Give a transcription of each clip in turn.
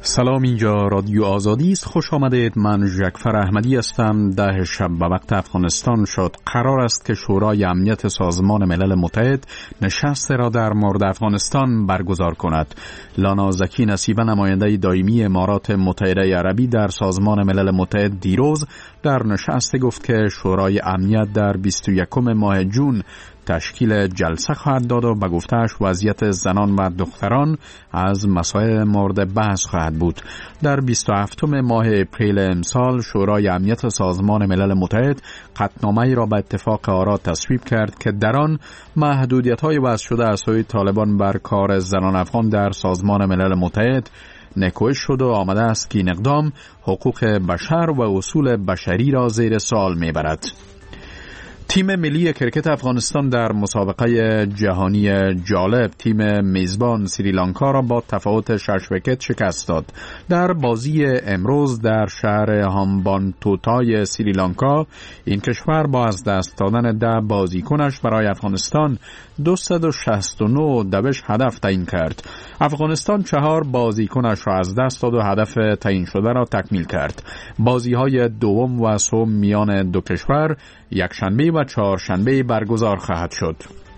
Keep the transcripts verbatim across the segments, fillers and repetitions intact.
سلام، اینجا رادیو آزادی است. خوش آمدید. من جعفر احمدی هستم. ده شب به وقت افغانستان شد. قرار است که شورای امنیت سازمان ملل متحد نشست را در مورد افغانستان برگزار کند. لانا زکی نصیبه، نماینده دائمی امارات متحده عربی در سازمان ملل متحد، دیروز در نشست گفت که شورای امنیت در بیست و یکم ماه جون تشکیل جلسه خواهد داد و به گفته‌اش وضعیت زنان و دختران از مسائل مورد بحث خواهد بود. در بیست و هفتم ماه اپریل امسال شورای امنیت سازمان ملل متحد قطعنامه‌ای را به اتفاق آرا تصویب کرد که در آن محدودیت‌های وضع شده از سوی طالبان بر کار زنان افغان در سازمان ملل متحد نکوهش شد و آمده است که این اقدام حقوق بشر و اصول بشری را زیر سوال می‌برد. تیم ملی کرکت افغانستان در مسابقه جهانی جالب تیم میزبان سریلانکا را با تفاوت شش ویکت شکست داد. در بازی امروز در شهر هامبانتوتای سریلانکا این کشور با از دست دادن ده بازیکنش برای افغانستان دویست و شصت و نه دوش هدف تعیین کرد. افغانستان چهار بازیکنش را از دست داد و هدف تعیین شده را تکمیل کرد. بازی‌های دوم و سوم میان دو کشور یکشنبه و چهارشنبه برگزار خواهد شد.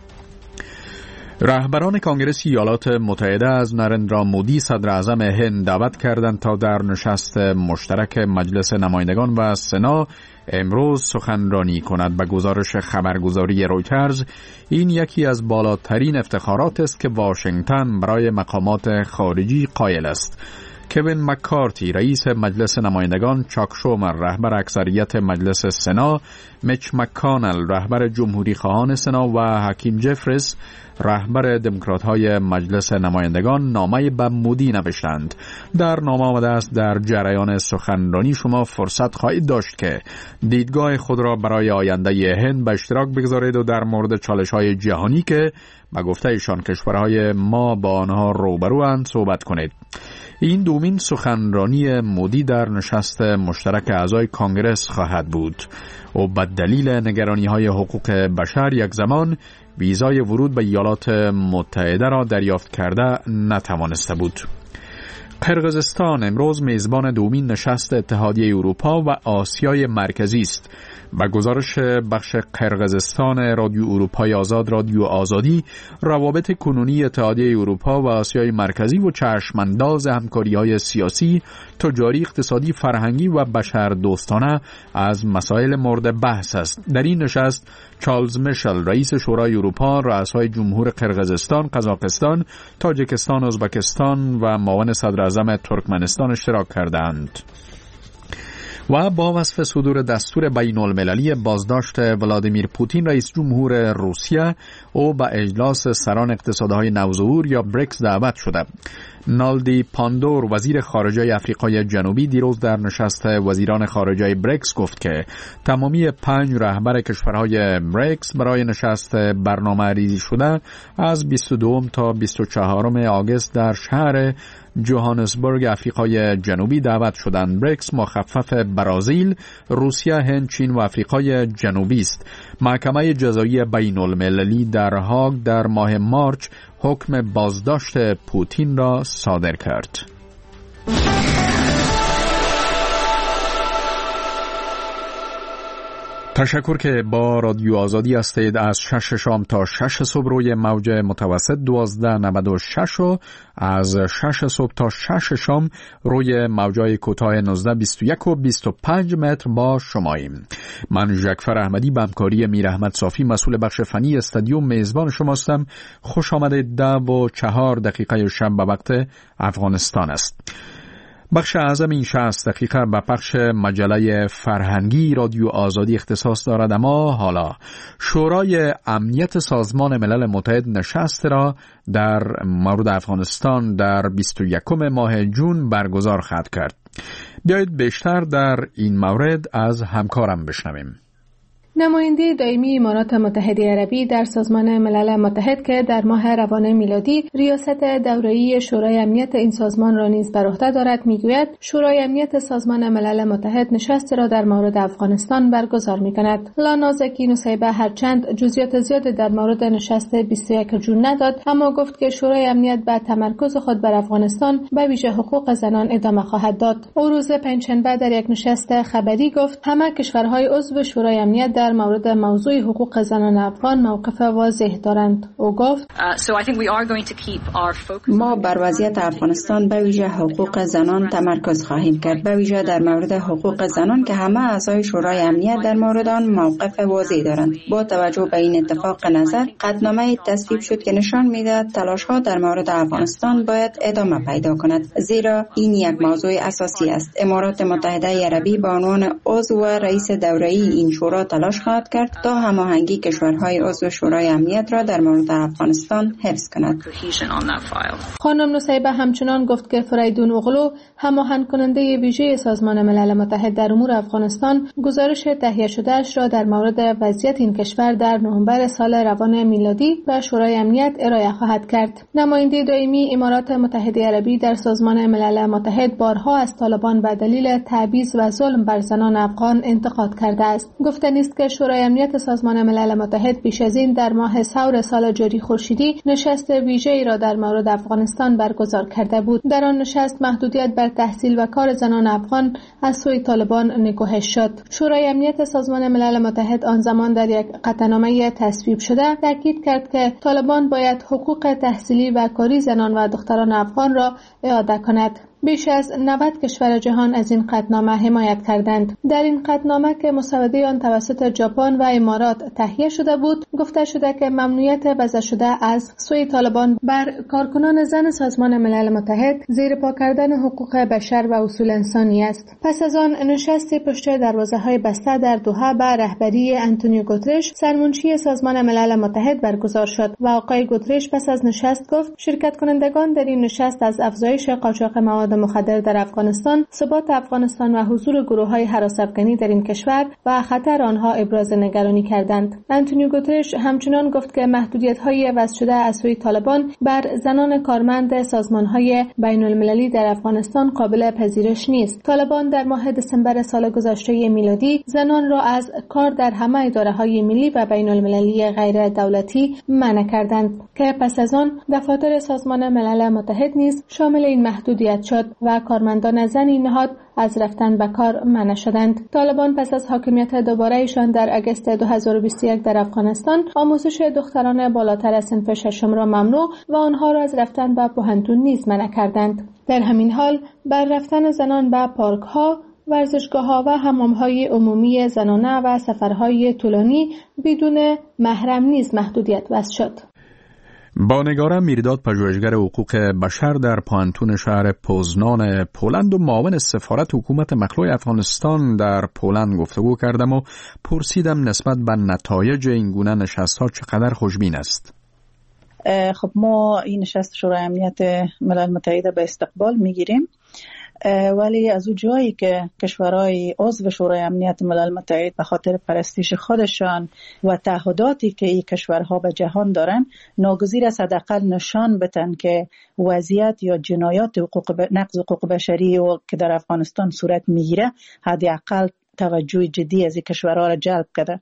رهبران کنگره ایالات متحده از نرندرا مودی صدر اعظم هند دعوت کردند تا در نشست مشترک مجلس نمایندگان و سنا امروز سخنرانی کند. به گزارش خبرگزاری رویترز این یکی از بالاترین افتخارات است که واشنگتن برای مقامات خارجی قائل است. کوین مکارتی رئیس مجلس نمایندگان، چاک شومر رهبر اکثریت مجلس سنا، میچ مکانل رهبر جمهوری خواهان سنا و حکیم جفرس رهبر دموکرات‌های مجلس نمایندگان نامه به مودی نوشتند. در نامه آمده است در جریان سخنرانی شما فرصت خواهید داشت که دیدگاه خود را برای آینده هند به اشتراک بگذارید و در مورد چالش‌های جهانی که به گفته ایشان کشورهای ما با آنها روبروند صحبت کنید. این دومین سخنرانی مودی در نشست مشترک اعضای کانگرس خواهد بود و به دلیل نگرانی‌های حقوق بشر یک زمان ویزای ورود به ایالات متحده را دریافت کرده نتوانسته بود. قرقیزستان امروز میزبان دومین نشست اتحادیه اروپا و آسیای مرکزی است. با گزارش بخش قرقیزستان رادیو اروپای آزاد رادیو آزادی، روابط کنونی اتحادیه اروپا و آسیای مرکزی و چشمانداز همکاری‌های سیاسی، تجاری، اقتصادی، فرهنگی و بشردوستانه از مسائل مورد بحث است. در این نشست چارلز میشل رئیس شورای اروپا، رؤسای جمهور قرقیزستان، قزاقستان، تاجیکستان، ازبکستان و معاون صدر اعظم ترکمنستان اشتراک کردند. و با وصف صدور دستور بین المللی بازداشت ولادیمیر پوتین رئیس جمهور روسیه او به اجلاس سران اقتصادهای نوظهور یا بریکس دعوت شده. نالدی پاندور وزیر خارجه آفریقای جنوبی دیروز در نشست وزیران خارجه بریکس گفت که تمامی پنج رهبر کشورهای بریکس برای نشست برنامه ریزی شده از بیست و دو تا بیست و چهار آگوست در شهر جوهانسبورگ آفریقای جنوبی دعوت شدند. بریکس مخفف برزیل، روسیه، هند، چین و آفریقای جنوبی است. محکمه جزایی بین المللی در هاگ در ماه مارچ حکم بازداشت پوتین را صادر کرد. تشکر که با رادیو آزادی هستید. از شش شام تا شش صبح روی موج متوسط دوازده نود و شش و از شش صبح تا شش شام روی موجای کوتاه نوزده بیست و یک و بیست و پنج متر با شماییم. من جعفر احمدی به همکاری میر احمد صافی مسئول بخش فنی استادیوم میزبان شماستم. خوش آمدید. ده و چهار دقیقه شب به وقت افغانستان است. بخش اعظم این شصت دقیقه به پخش مجله فرهنگی رادیو آزادی اختصاص دارد، اما حالا شورای امنیت سازمان ملل متحد نشست را در مورد افغانستان در بیست و یکم ماه جون برگزار خواهد کرد. بیایید بیشتر در این مورد از همکارم بشنویم. نماینده دائمی امارات متحده عربی در سازمان ملل متحد که در ماه روان میلادی ریاست دوره‌ای شورای امنیت این سازمان را نیز بر عهده دارد میگوید شورای امنیت سازمان ملل متحد نشست را در مورد افغانستان برگزار می‌کند. لانا زکی نصیبه هرچند جزئیات زیادی در مورد نشست بیست و یک جون نداد، اما گفت که شورای امنیت به تمرکز خود بر افغانستان به ویژه حقوق زنان ادامه خواهد داد. او روز پنجشنبه در یک نشست خبری گفت همه کشورهای عضو شورای امنیت در مورد موضوع حقوق زنان افغان موقف واضح دارند. او گفت ما بر وضعیت افغانستان به ویژه حقوق زنان تمرکز خواهیم کرد، به ویژه در مورد حقوق زنان که همه اعضای شورای امنیت در مورد آن موقف واضح دارند. با توجه به این اتفاق نظر، قطعنامه تصویب شد که نشان می‌دهد تلاش‌ها در مورد افغانستان باید ادامه پیدا کند، زیرا این یک موضوع اساسی است. امارات متحده عربی به عنوان عضو و رئیس دوره‌ای این شورا تلاش خواهد کرد تا هماهنگی کشورهای عضو شورای امنیت را در مورد افغانستان حفظ کند. خانم نصیبه همچنان گفت که فریدون اغلو هماهنگ کننده ویژه سازمان ملل متحد در امور افغانستان گزارش تهیه شده‌اش را در مورد وضعیت این کشور در نوامبر سال روان میلادی به شورای امنیت ارائه خواهد کرد. نماینده دائمی امارات متحده عربی در سازمان ملل متحد بارها از طالبان به دلیل تبعیض و ظلم بر زنان افغان انتقاد کرده است. گفتنی است که شورای امنیت سازمان ملل متحد پیش از این در ماه ثور سال جاری خورشیدی نشست ویژه‌ای را در مورد افغانستان برگزار کرده بود. در آن نشست محدودیت بر تحصیل و کار زنان افغان از سوی طالبان نگوهش شد. شورای امنیت سازمان ملل متحد آن زمان در یک قطعنامه تصویب شده تاکید کرد که طالبان باید حقوق تحصیلی و کاری زنان و دختران افغان را اعاده کند. بیش از نود کشور جهان از این قطعنامه حمایت کردند. در این قطعنامه که مسوده آن توسط ژاپن و امارات تهیه شده بود، گفته شده که ممنوعیت وضع شده از سوی طالبان بر کارکنان زن سازمان ملل متحد زیر پا کردن حقوق بشر و اصول انسانی است. پس از آن نشست پشت دروازه‌های بسته در دوحه به رهبری آنتونیو گوترش، سرمنشی سازمان ملل متحد برگزار شد و آقای گوترش پس از نشست گفت شرکت کنندگان در این نشست از افزایش قاچاق مواد مخدر در افغانستان، ثبات افغانستان و حضور گروه‌های هراس‌افکنی در این کشور و خطر آنها ابراز نگرانی کردند. آنتونیو گوترش همچنان گفت که محدودیت‌های وضع شده از سوی طالبان بر زنان کارمند سازمان‌های بین‌المللی در افغانستان قابل پذیرش نیست. طالبان در ماه دسامبر سال گذشته میلادی زنان را از کار در همه اداره‌های ملی و بین‌المللی غیر دولتی منع کردند که پس از آن دفاتر سازمان ملل متحد نیز شامل این محدودیت شد و کارمندان زن این نهاد از رفتن به کار منع شدند. طالبان پس از حاکمیت دوباره ایشان در اگست دو هزار و بیست و یک در افغانستان آموزش دختران بالاتر از صنف ششم را ممنوع و آنها را از رفتن به پوهنتون نیز منع کردند. در همین حال بر رفتن زنان به پارک‌ها، ورزشگاه‌ها و حمام‌های عمومی زنانه و سفرهای طولانی بدون محرم نیز محدودیت وضع شد. با نگاره میرداد پژوهشگر حقوق بشر در پوهنتون شهر پوزنان پولند و معاون سفارت حکومت مخلوع افغانستان در پولند گفتگو کردم و پرسیدم نسبت به نتایج این گونه نشست‌ها چقدر خوشبین است. خب ما این نشست شورای امنیت ملل متحد به استقبال میگیریم، ولی از اون جایی که کشورهای عضو شورای امنیت ملل متحد به خاطر پرستیژ خودشان و تعهداتی که این کشورها به جهان دارن ناگزیر است حداقل نشان بدن که وضعیت یا جنایات حقوق ب... نقض حقوق بشری و که در افغانستان صورت میگیره حداقل توجه جدی از این کشورها را جلب کرده.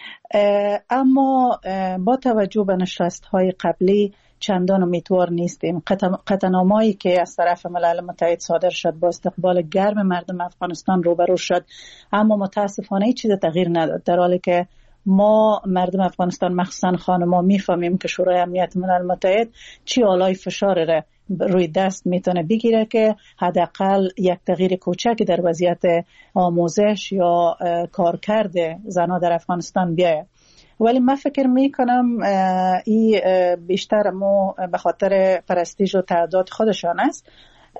اما با توجه به نشست‌های قبلی چندان امیدوار نیستیم. قطعنامه‌ای که از طرف ملل متحد صادر شد با استقبال گرم مردم افغانستان روبرو شد، اما متاسفانه هیچ چیز تغییر نداد، در حالی که ما مردم افغانستان مخصوصا خانم‌ها میفهمیم که شورای امنیت ملل متحد چی آلای فشار را روی دست میتونه بگیره که حداقل یک تغییر کوچکی در وضعیت آموزش یا کارکرد زنان در افغانستان بیاید. ولی من فکر میکنم این بیشتر ما به خاطر پرستیژ و تعداد خودشان است،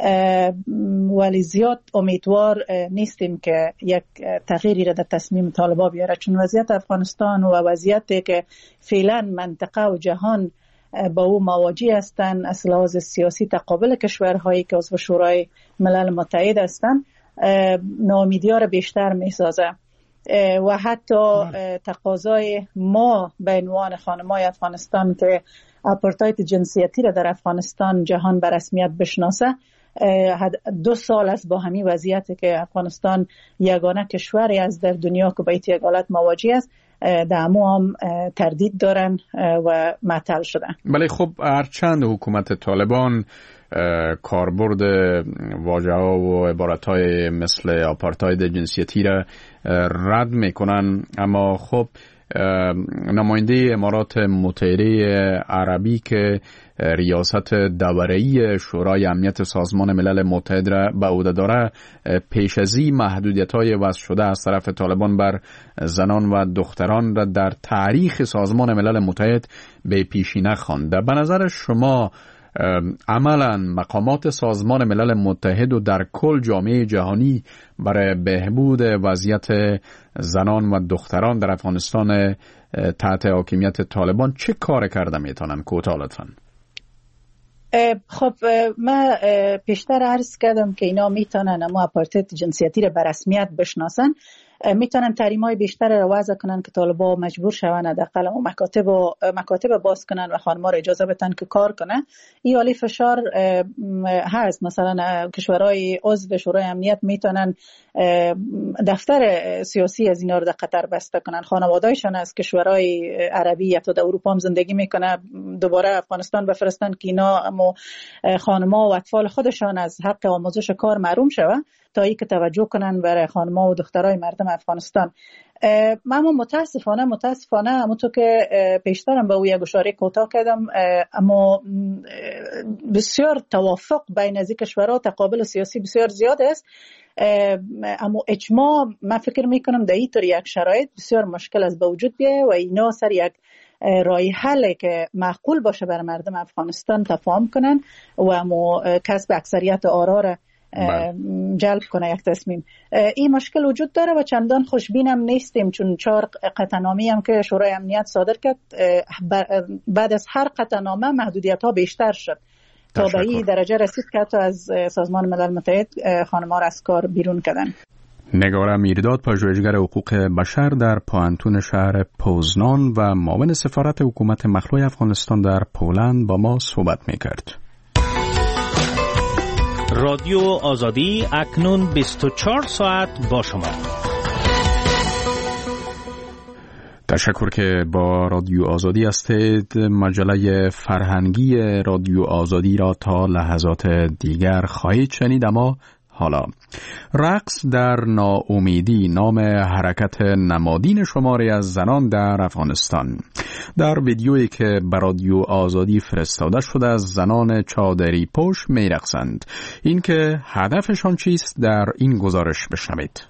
ولی زیاد امیدوار نیستیم که یک تغییری را در تصمیم طالبان بیاره، چون وضعیت افغانستان و وضعیتی که فعلا منطقه و جهان با او مواجه هستند از لحاظ سیاسی تقابل کشورهایی که عضو شورای ملل متحد هستند ناامیدی را بیشتر میسازه. و حتی تقاضای ما به عنوان خانمای افغانستان که آپارتاید جنسیتی را در افغانستان جهان به رسمیت بشناسه، دو سال است با همین وضعیتی که افغانستان یگانه کشوری است در دنیا که با این حالت مواجه است، دامو هم تردید دارن و معطل شدن. بله، خب هرچند حکومت طالبان کاربرد واژه‌ها و عبارت‌های مثل آپارتاید جنسیتی را رد میکنن، اما خب نماینده امارات متحده عربی که ریاست دوره‌ای شورای امنیت سازمان ملل متحد را به عهده داره، پیش از این محدودیت‌های وضع شده از طرف طالبان بر زنان و دختران را در تاریخ سازمان ملل متحد به پیشینه خوانده. به نظر شما عملاً مقامات سازمان ملل متحد و در کل جامعه جهانی برای بهبود وضعیت زنان و دختران در افغانستان تحت حاکمیت طالبان چه کار کرده میتونن؟ کوتاه لطفاً. خب من پیشتر عرض کردم که اینا میتونن اما آپارتاید جنسیتی را به رسمیت بشناسن، میتونن تحریم‌های بیشتر را وضع کنن که طالبا مجبور شون حداقل مکاتب و مکاتب باز کنن و خانم‌ها را اجازه بدن که کار کنن. این عالی فشار هست. مثلا کشورهای عضو شورای امنیت میتونن دفتر سیاسی از اینا رو در قطر بسته کنن. خانواده‌ایشان از کشورهای عربی یا در اروپا هم زندگی میکنه، دوباره افغانستان بفرستن که اینا اما خانم‌ها و اطفال خودشان از حق آموزش کار محروم شوند تا اینکه توجه کنن برای خانم‌ها و دخترای مردم افغانستان. من متاسفانه متاسفانه همونطور که پیشترم به او یک اشاره کوتاه کردم، اما بسیار توافق بین از کشورها، تقابل سیاسی بسیار زیاد است، اما اجماع من فکر میکنم در این طور یک شرایط بسیار مشکل است به وجود بیاید و اینا سر یک رای حل که معقول باشه برای مردم افغانستان تفاهم کنن و اما کسب اکثریت آرا را جلب کنه یک تصمیم. این مشکل وجود داره و چندان خوشبینم نیستیم، چون چهار قطعنامه هم که شورای امنیت صادر کرد، بعد از هر قطعنامه محدودیت ها بیشتر شد تا به این درجه رسید که حتی از سازمان ملل متحد خانم‌ها را از کار بیرون کردن. نگاره میرداد، پژوهشگر حقوق بشر در پوهنتون شهر پوزنان و معاون سفارت حکومت مخلوع افغانستان در پولند با ما صحبت میکرد. رادیو آزادی اکنون بیست و چهار ساعت با شما. تشکر که با رادیو آزادی هستید. مجله فرهنگی رادیو آزادی را تا لحظات دیگر خواهید شنید، اما حالا رقص در ناامیدی نام حرکت نمادین شماری از زنان در افغانستان. در ویدیویی که به رادیو آزادی فرستاده شده از زنان چادری پوش می رقصند. این که هدفشان چیست در این گزارش بشنوید.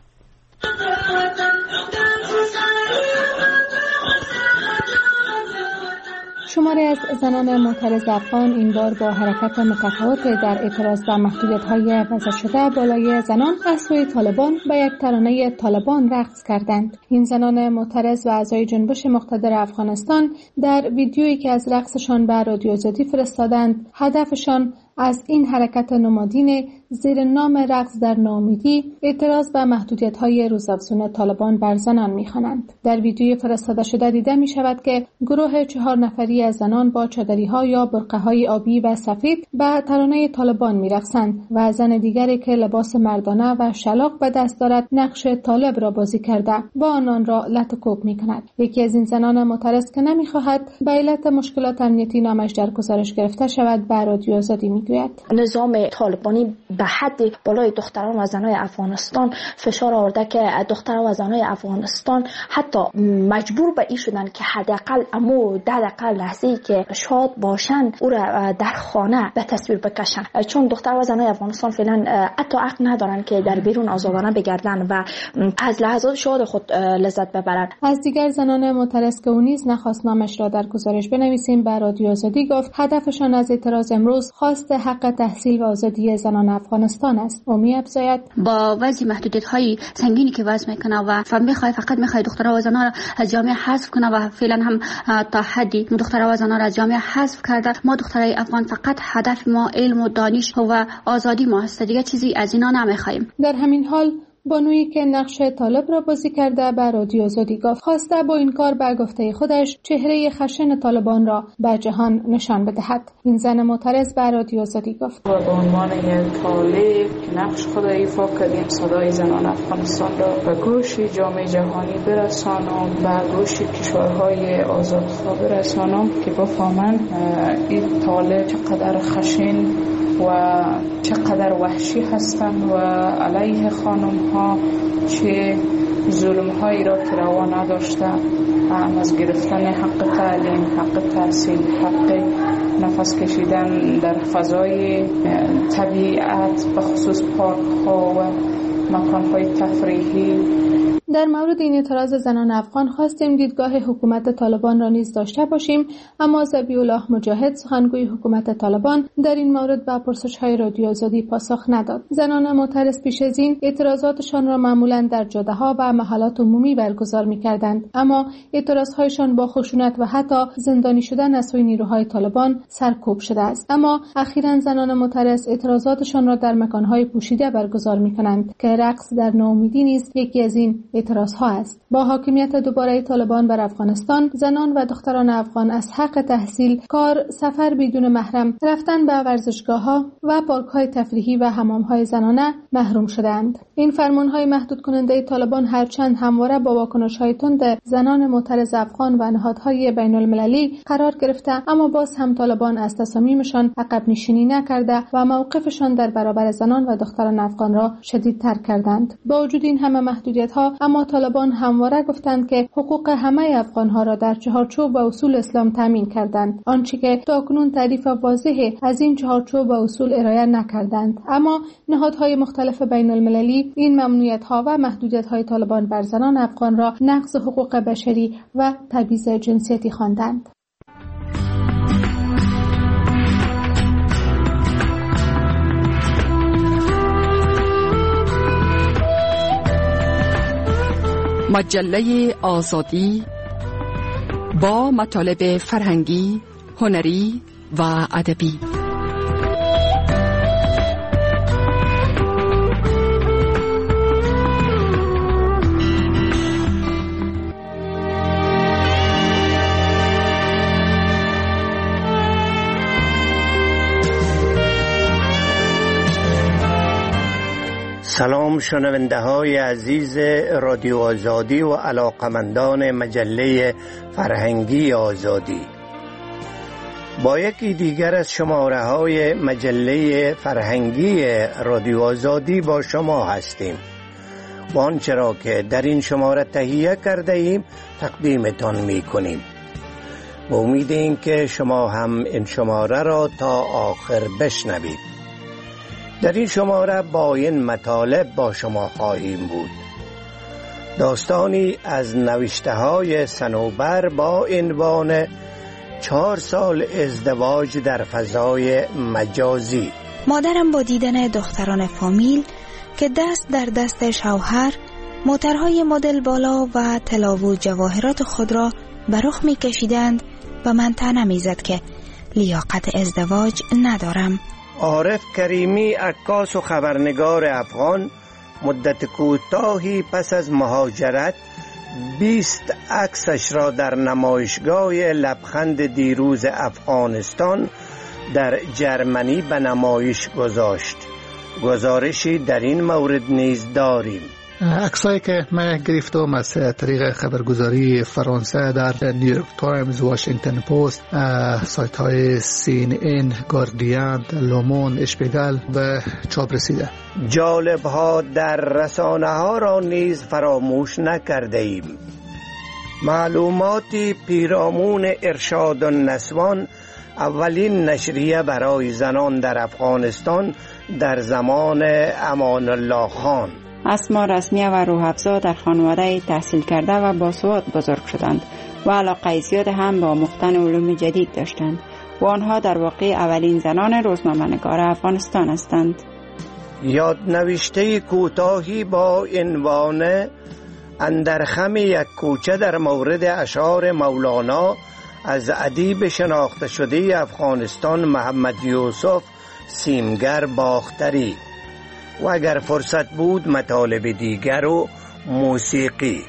شماری از زنان معترض افغان این بار با حرکت متفاوت در اعتراض به محدودیت‌های وضع شده بالای زنان از سوی طالبان به یک ترانه طالبان رقص کردند. این زنان معترض و اعضای جنبش مقتدر افغانستان در ویدیویی که از رقصشان به رادیو آزادی فرستادند، هدفشان از این حرکت نمادین زیر نام رقص در ناامیدی اعتراض به محدودیت‌های روزافزون طالبان بر زنان می‌خوانند. در ویدیوی فرستاده شده دیده می‌شود که گروه چهار نفری از زنان با چادری‌ها یا برقه‌های آبی و سفید به ترانه طالبان می‌رقصند و زن دیگری که لباس مردانه و شلاق به دست دارد نقش طالب را بازی کرده با آنان را لط و کوب می‌کند. یکی از این زنان معترض که نمی‌خواهد به علت مشکلات امنیتی نامش در گزارش گرفته شود به رادیو آزادی می‌گوید نظام طالبانی به حد بالای دختران و زنان افغانستان فشار آورده که دختران و زنان افغانستان حتی مجبور به این شدن که حداقل امو در دقیقه لحظه‌ای که شاد باشن او را در خانه به تصویر بکشن، چون دختران و زنان افغانستان فعلا حتی حق ندارن که در بیرون آزادانه بگردن و از لحظات شاد خود لذت ببرن. از دیگر زنان معترض که او نیز نخواست نامش را در گزارش بنویسیم به رادیو آزادی گفت هدفشان از اعتراض امروز خواست حق تحصیل و آزادی زنان افغانستان است. او می‌افزاید با وضع محدودیت‌های سنگینی که وضع میکنه و میخواد فقط میخواد دخترها و زنان را از جامعه حذف کنه و فعلا هم تا حدی دخترها و زنان را از جامعه حذف کرده. ما دخترای افغان فقط هدف ما علم و دانش و آزادی ما است، دیگه چیزی از اینا نمیخوایم. در همین حال بانویی که نقش طالب را بازی کرده به رادیو آزادی گفت خواسته با این کار به گفته خودش چهره خشن طالبان را به جهان نشان بدهد. این زن معترض به رادیو آزادی گفت و به عنوان یک طالب که نقش خود ایفا کردیم صدای زنان افغانستان را به گوش جامعه جهانی برسانم، به گوش کشورهای آزادخواه برسانم که بفهمند این طالب چقدر خشن و چقدر وحشی هستند و علیه خانم ها چه ظلم هایی را که روا نداشته، هم از گرفتن حق تعلیم، حق تحصیل، حق نفس کشیدن در فضای طبیعت به خصوص پارک ها و مکان های تفریحی. در مورد این اعتراض زنان افغان خواستیم دیدگاه حکومت طالبان را نیز داشته باشیم، اما ذبیح الله مجاهد سخنگوی حکومت طالبان در این مورد به پرسش‌های رادیو آزادی پاسخ نداد. زنان معترض پیش از این اعتراضاتشان را معمولاً در جاده‌ها و محلات عمومی برگزار می‌کردند، اما اعتراض‌هایشان با خشونت و حتی زندانی شدن از سوی نیروهای طالبان سرکوب شده است. اما اخیراً زنان معترض اعتراضاتشان را در مکان‌های پوشیده برگزار می‌کنند که رقص در ناامیدی نیز یکی از این اعتراض ها است. با حاکمیت دوباره طالبان بر افغانستان، زنان و دختران افغان از حق تحصیل، کار، سفر بدون محرم، رفتن به ورزشگاه ها و پارک های تفریحی و حمام های زنانه محروم شدند. این فرمان های محدود کننده طالبان هرچند همواره با واکنش های تند زنان معترض افغان و نهادهای بین المللی قرار گرفته، اما باز هم طالبان از تصامیمشان عقب نشینی نکرده و موقفشان در برابر زنان و دختران افغان را شدیدتر کردند. با وجود این همه محدودیت ها، اما طالبان همواره گفتند که حقوق همه افغان‌ها را در چهارچوب و اصول اسلام تامین کردند، آنچه که تاکنون تعریف واضح از این چهارچوب و اصول ارائه نکردند. اما نهادهای مختلف بین المللی این ممنوعیت‌ها و محدودیت‌های طالبان بر زنان افغان را نقض حقوق بشری و تبعیض جنسیتی خواندند. مجله آزادی با مطالب فرهنگی، هنری و ادبی. سلام شنونده های عزیز رادیو آزادی و علاقمندان مجله فرهنگی آزادی، با یکی دیگر از شماره های مجله فرهنگی رادیو آزادی با شما هستیم و آنچه را که در این شماره تهیه کرده ایم تقدیمتان می کنیم. با امید این که شما هم این شماره را تا آخر بشنوید. در این شماره با این مطالب با شما خواهیم بود: داستانی از نوشته های صنوبر با عنوان چهار سال ازدواج در فضای مجازی. مادرم با دیدن دختران فامیل که دست در دست شوهر موترهای مدل بالا و طلا و جواهرات خود را به رخ می کشیدند و من طعنه می زد که لیاقت ازدواج ندارم. عارف کریمی، عکاس و خبرنگار افغان، مدت کوتاهی پس از مهاجرت بیست عکسش را در نمایشگاه لبخند دیروز افغانستان در جرمنی به نمایش گذاشت. گزارشی در این مورد نیز داریم. عکسایی که من گرفتم از طریق خبرگزاری فرانسه در نیویورک تایمز، واشنگتن پست، سایت های سی ان ان، گاردین، لوموند، اشپیگل و چاپ رسیده. جالب ها در رسانه ها را نیز فراموش نکرده ایم. معلوماتی پیرامون ارشاد النسوان، اولین نشریه برای زنان در افغانستان در زمان امان الله خان. اسما رسمیه و روح‌افزا در خانواده تحصیل کرده و باسواد بزرگ شدند و علاقه زیاد هم با مختن علوم جدید داشتند و آنها در واقع اولین زنان روزنامه‌نگار افغانستان هستند. یادنوشته کوتاهی با عنوان اندرخم یک کوچه در مورد اشعار مولانا از ادیب شناخته شده افغانستان محمد یوسف سیمگر باختری. و اگر فرصت بود مطالب دیگر و موسیقی.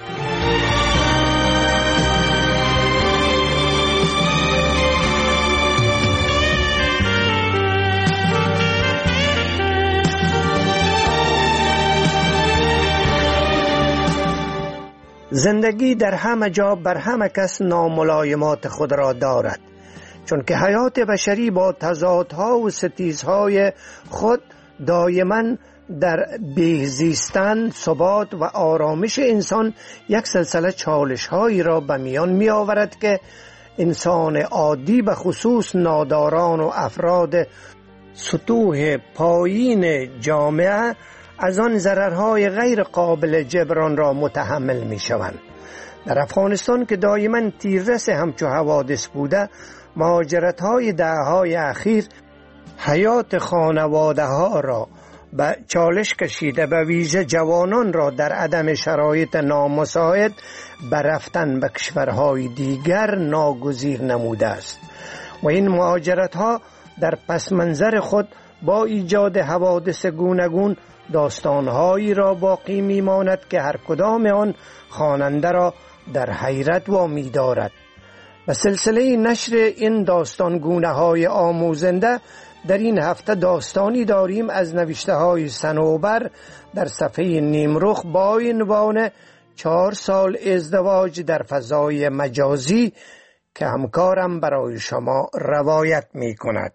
زندگی در همه جا بر همه کس ناملایمات خود را دارد، چون که حیات بشری با تضادها و ستیزهای خود دائما در بهزیستن، ثبات و آرامش انسان یک سلسله چالش‌هایی را به میان می آورد که انسان عادی به خصوص ناداران و افراد سطوح پایین جامعه از آن ضررهای غیر قابل جبران را متحمل می شوند. در افغانستان که دائما تیررس همچو حوادث بوده، مهاجرت های دههای اخیر حیات خانواده ها را به چالش کشیده، به ویژه جوانان را در عدم شرایط نامساعد به رفتن به کشورهای دیگر ناگزیر نموده است و این مهاجرت ها در پس منظر خود با ایجاد حوادث گوناگون داستانهایی را باقی میماند که هر کدام آن خواننده را در حیرت وامی دارد. و سلسله نشر این داستان گونه های آموزنده در این هفته داستانی داریم از نوشته های صنوبر در صفحه نیمرخ با عنوان چهار سال ازدواج در فضای مجازی که همکارم برای شما روایت می کند.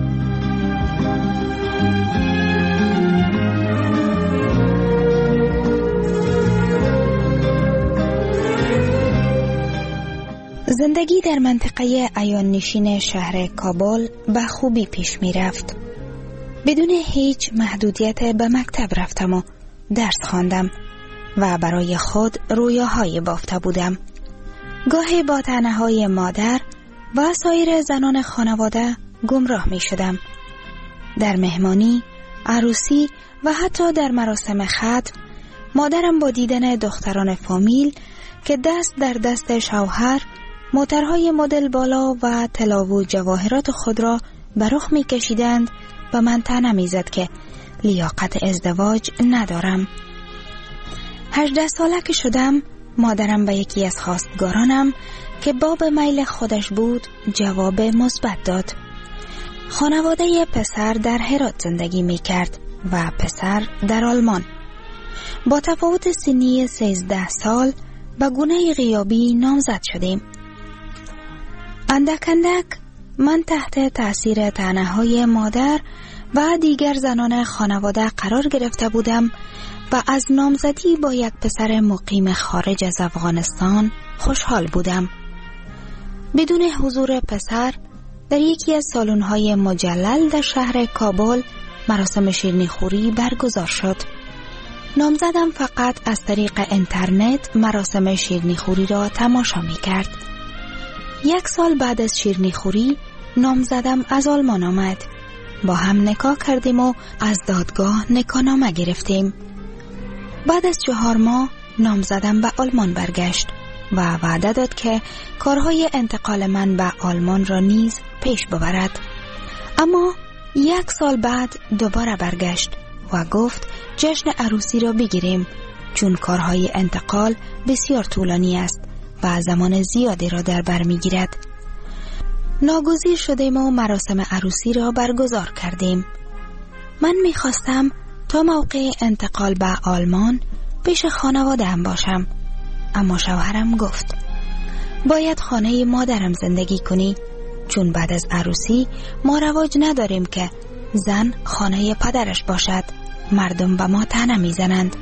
زندگی در منطقه عیان نشین شهر کابل به خوبی پیش می رفت. بدون هیچ محدودیت به مکتب رفتم و درس خواندم و برای خود رویاهای بافته بودم. گاهی با طعنه‌های مادر و سایر زنان خانواده گمراه می شدم. در مهمانی، عروسی و حتی در مراسم ختم، مادرم با دیدن دختران فامیل که دست در دست شوهر موترهای مدل بالا و طلا و جواهرات خود را به رخ می کشیدند و من طعنه می زد که لیاقت ازدواج ندارم. هجده ساله که شدم، مادرم به یکی از خواستگارانم که باب میل خودش بود جواب مثبت داد. خانواده پسر در هرات زندگی می کرد و پسر در آلمان. با تفاوت سنی سیزده سال به گونه غیابی نامزد شدیم. اندک اندک من تحت تأثیر طعنه‌های مادر و دیگر زنان خانواده قرار گرفته بودم و از نامزدی با یک پسر مقیم خارج از افغانستان خوشحال بودم. بدون حضور پسر در یکی از سالن‌های مجلل در شهر کابل مراسم شیرینی‌خوری برگزار شد. نامزدم فقط از طریق اینترنت مراسم شیرینی‌خوری را تماشا می‌کرد. یک سال بعد از شیرینی‌خوری نامزدم از آلمان آمد. با هم نکاح کردیم و از دادگاه نکاحنامه گرفتیم. بعد از چهار ماه نامزدم به آلمان برگشت و وعده داد که کارهای انتقال من به آلمان را نیز پیش ببرد. اما یک سال بعد دوباره برگشت و گفت جشن عروسی را بگیریم، چون کارهای انتقال بسیار طولانی است و زمان زیادی را در بر میگیرد. ناگزیر شدیم و مراسم عروسی را برگزار کردیم. من میخواستم تا موقع انتقال به آلمان پیش خانواده هم باشم، اما شوهرم گفت باید خانه مادرم زندگی کنی، چون بعد از عروسی ما رواج نداریم که زن خانه پدرش باشد، مردم به ما طعنه میزنند.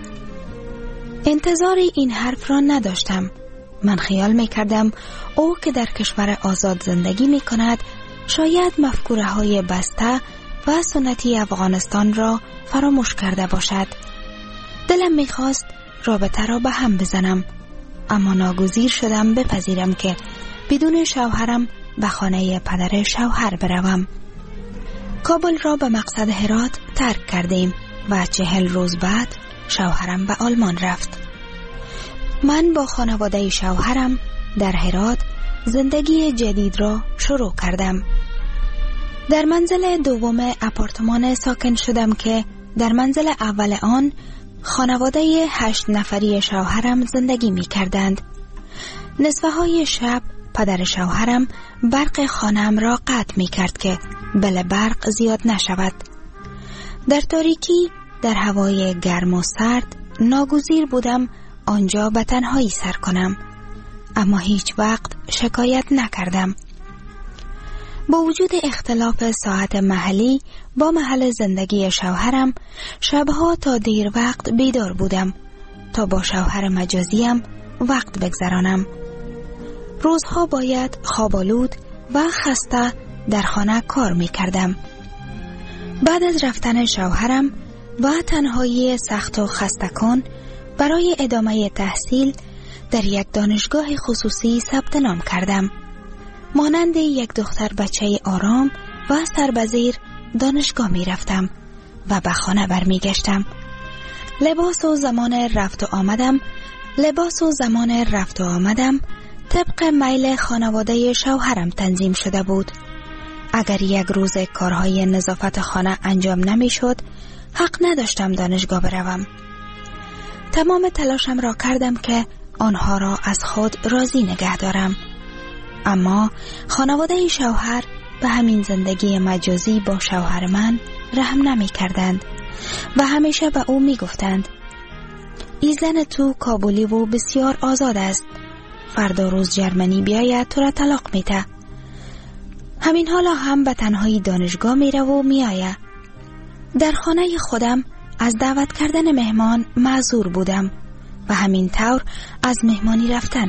انتظار این حرف را نداشتم. من خیال میکردم او که در کشور آزاد زندگی میکند شاید مفکوره های بسته و سنتی افغانستان را فراموش کرده باشد. دلم میخواست رابطه را به هم بزنم، اما ناگزیر شدم بپذیرم که بدون شوهرم به خانه پدر شوهر بروم. کابل را به مقصد هرات ترک کردیم و چهل روز بعد شوهرم به آلمان رفت. من با خانواده شوهرم در هرات زندگی جدید را شروع کردم. در منزل دوم آپارتمان ساکن شدم که در منزل اول آن خانواده هشت نفری شوهرم زندگی می کردند. نصفه های شب پدر شوهرم برق خانم را قطع می کرد که بل برق زیاد نشود. در تاریکی در هوای گرم و سرد ناگزیر بودم آنجا به تنهایی سر کنم، اما هیچ وقت شکایت نکردم. با وجود اختلاف ساعت محلی با محل زندگی شوهرم، شبها تا دیر وقت بیدار بودم تا با شوهر مجازیم وقت بگذرانم. روزها باید خوابالود و خسته در خانه کار می کردم. بعد از رفتن شوهرم و تنهایی سخت و خسته‌کن برای ادامه تحصیل در یک دانشگاه خصوصی ثبت نام کردم. مانند یک دختر بچه آرام و سربزیر دانشگاه می رفتم و به خانه برمی گشتم. لباس و زمان رفت و آمدم لباس و زمان رفت و آمدم طبق میل خانواده شوهرم تنظیم شده بود. اگر یک روز کارهای نظافت خانه انجام نمی شد، حق نداشتم دانشگاه بروم. تمام تلاشم را کردم که آنها را از خود راضی نگه دارم. اما خانواده شوهر به همین زندگی مجازی با شوهر من رحم نمی کردند و همیشه به او می گفتند ای زن تو کابولی و بسیار آزاد است، فردا روز جرمنی بیاید تو را طلاق می ده. همین حالا هم به تنهایی دانشگاه می رو و می آید. در خانه خودم از دعوت کردن مهمان معذور بودم و همین طور از مهمانی رفتن.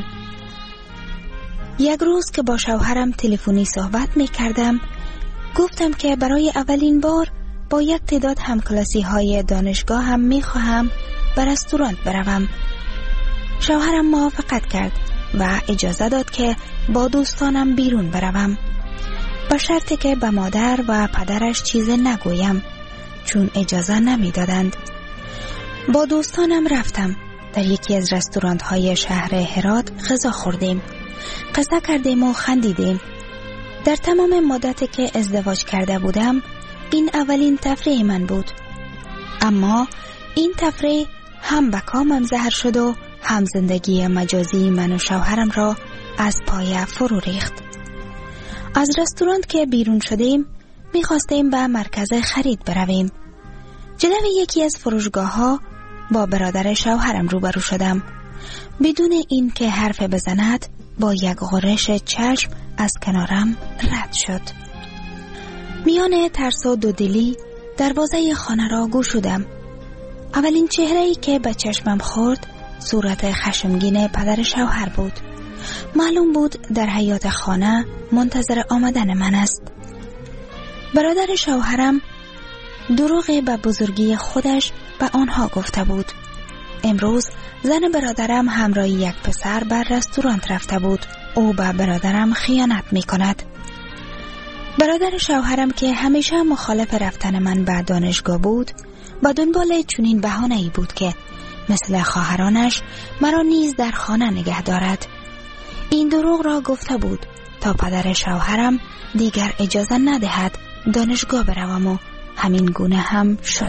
یک روز که با شوهرم تلفنی صحبت می کردم، گفتم که برای اولین بار با یک تعداد همکلاسی های دانشگاه هم می خواهم به رستوران بروم. شوهرم موافقت کرد و اجازه داد که با دوستانم بیرون بروم، با شرطی که به مادر و پدرش چیز نگویم، چون اجازه نمی دادند. با دوستانم رفتم. در یکی از رستوران های شهر هرات غذا خوردیم، قصه کردیم و خندیدیم. در تمام مدتی که ازدواج کرده بودم این اولین تفریح من بود، اما این تفریح هم به کامم زهر شد و هم زندگی مجازی من و شوهرم را از پای فرو ریخت. از رستوران که بیرون شدیم میخواستیم به مرکز خرید برویم. جلوی یکی از فروشگاه ها با برادر شوهرم روبرو شدم. بدون این که حرف بزند با یک غرش چشم از کنارم رد شد. میان ترس و دودلی دروازه خانه را گشودم. اولین چهره‌ای که به چشمم خورد صورت خشمگین پدر شوهر بود. معلوم بود در حیاط خانه منتظر آمدن من است. برادر شوهرم دروغ به بزرگی خودش به آنها گفته بود. امروز زن برادرم همراه یک پسر بر رستوران رفته بود. او به برادرم خیانت می کند. برادر شوهرم که همیشه مخالف رفتن من به دانشگاه بود، با دنبال چنین بهانه‌ای بود که مثل خواهرانش مرا نیز در خانه نگه دارد. این دروغ را گفته بود تا پدر شوهرم دیگر اجازه ندهد دانشگاه بروم و همین گونه هم شد.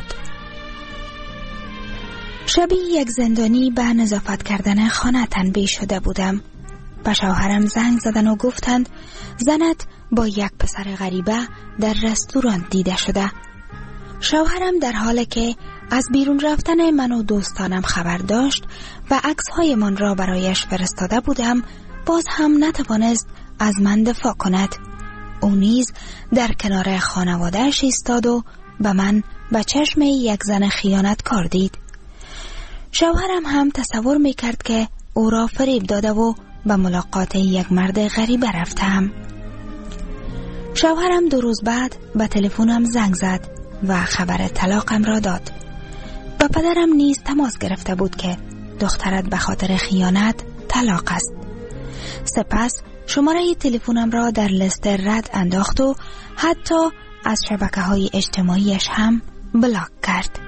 شبی یک زندانی به نظافت کردن خانه تنبیه شده بودم. به شوهرم زنگ زدن و گفتند زنت با یک پسر غریبه در رستوران دیده شده. شوهرم در حالی که از بیرون رفتن من و دوستانم خبر داشت و عکس‌های من را برایش فرستاده بودم، باز هم نتوانست از من دفاع کند. او نیز در کنار خانواده‌اش ایستاد و به من به چشم یک زن خیانتکار دید. شوهرم هم تصور می‌کرد که او را فریب داده و به ملاقات یک مرد غریبه رفتم. شوهرم دو روز بعد به تلفنم زنگ زد و خبر طلاقم را داد. با پدرم نیز تماس گرفته بود که دخترت به خاطر خیانت طلاق است. سپس شماره تلفنم را در لیست رد انداخت و حتی از شبکه‌های اجتماعیش هم بلاک کرد.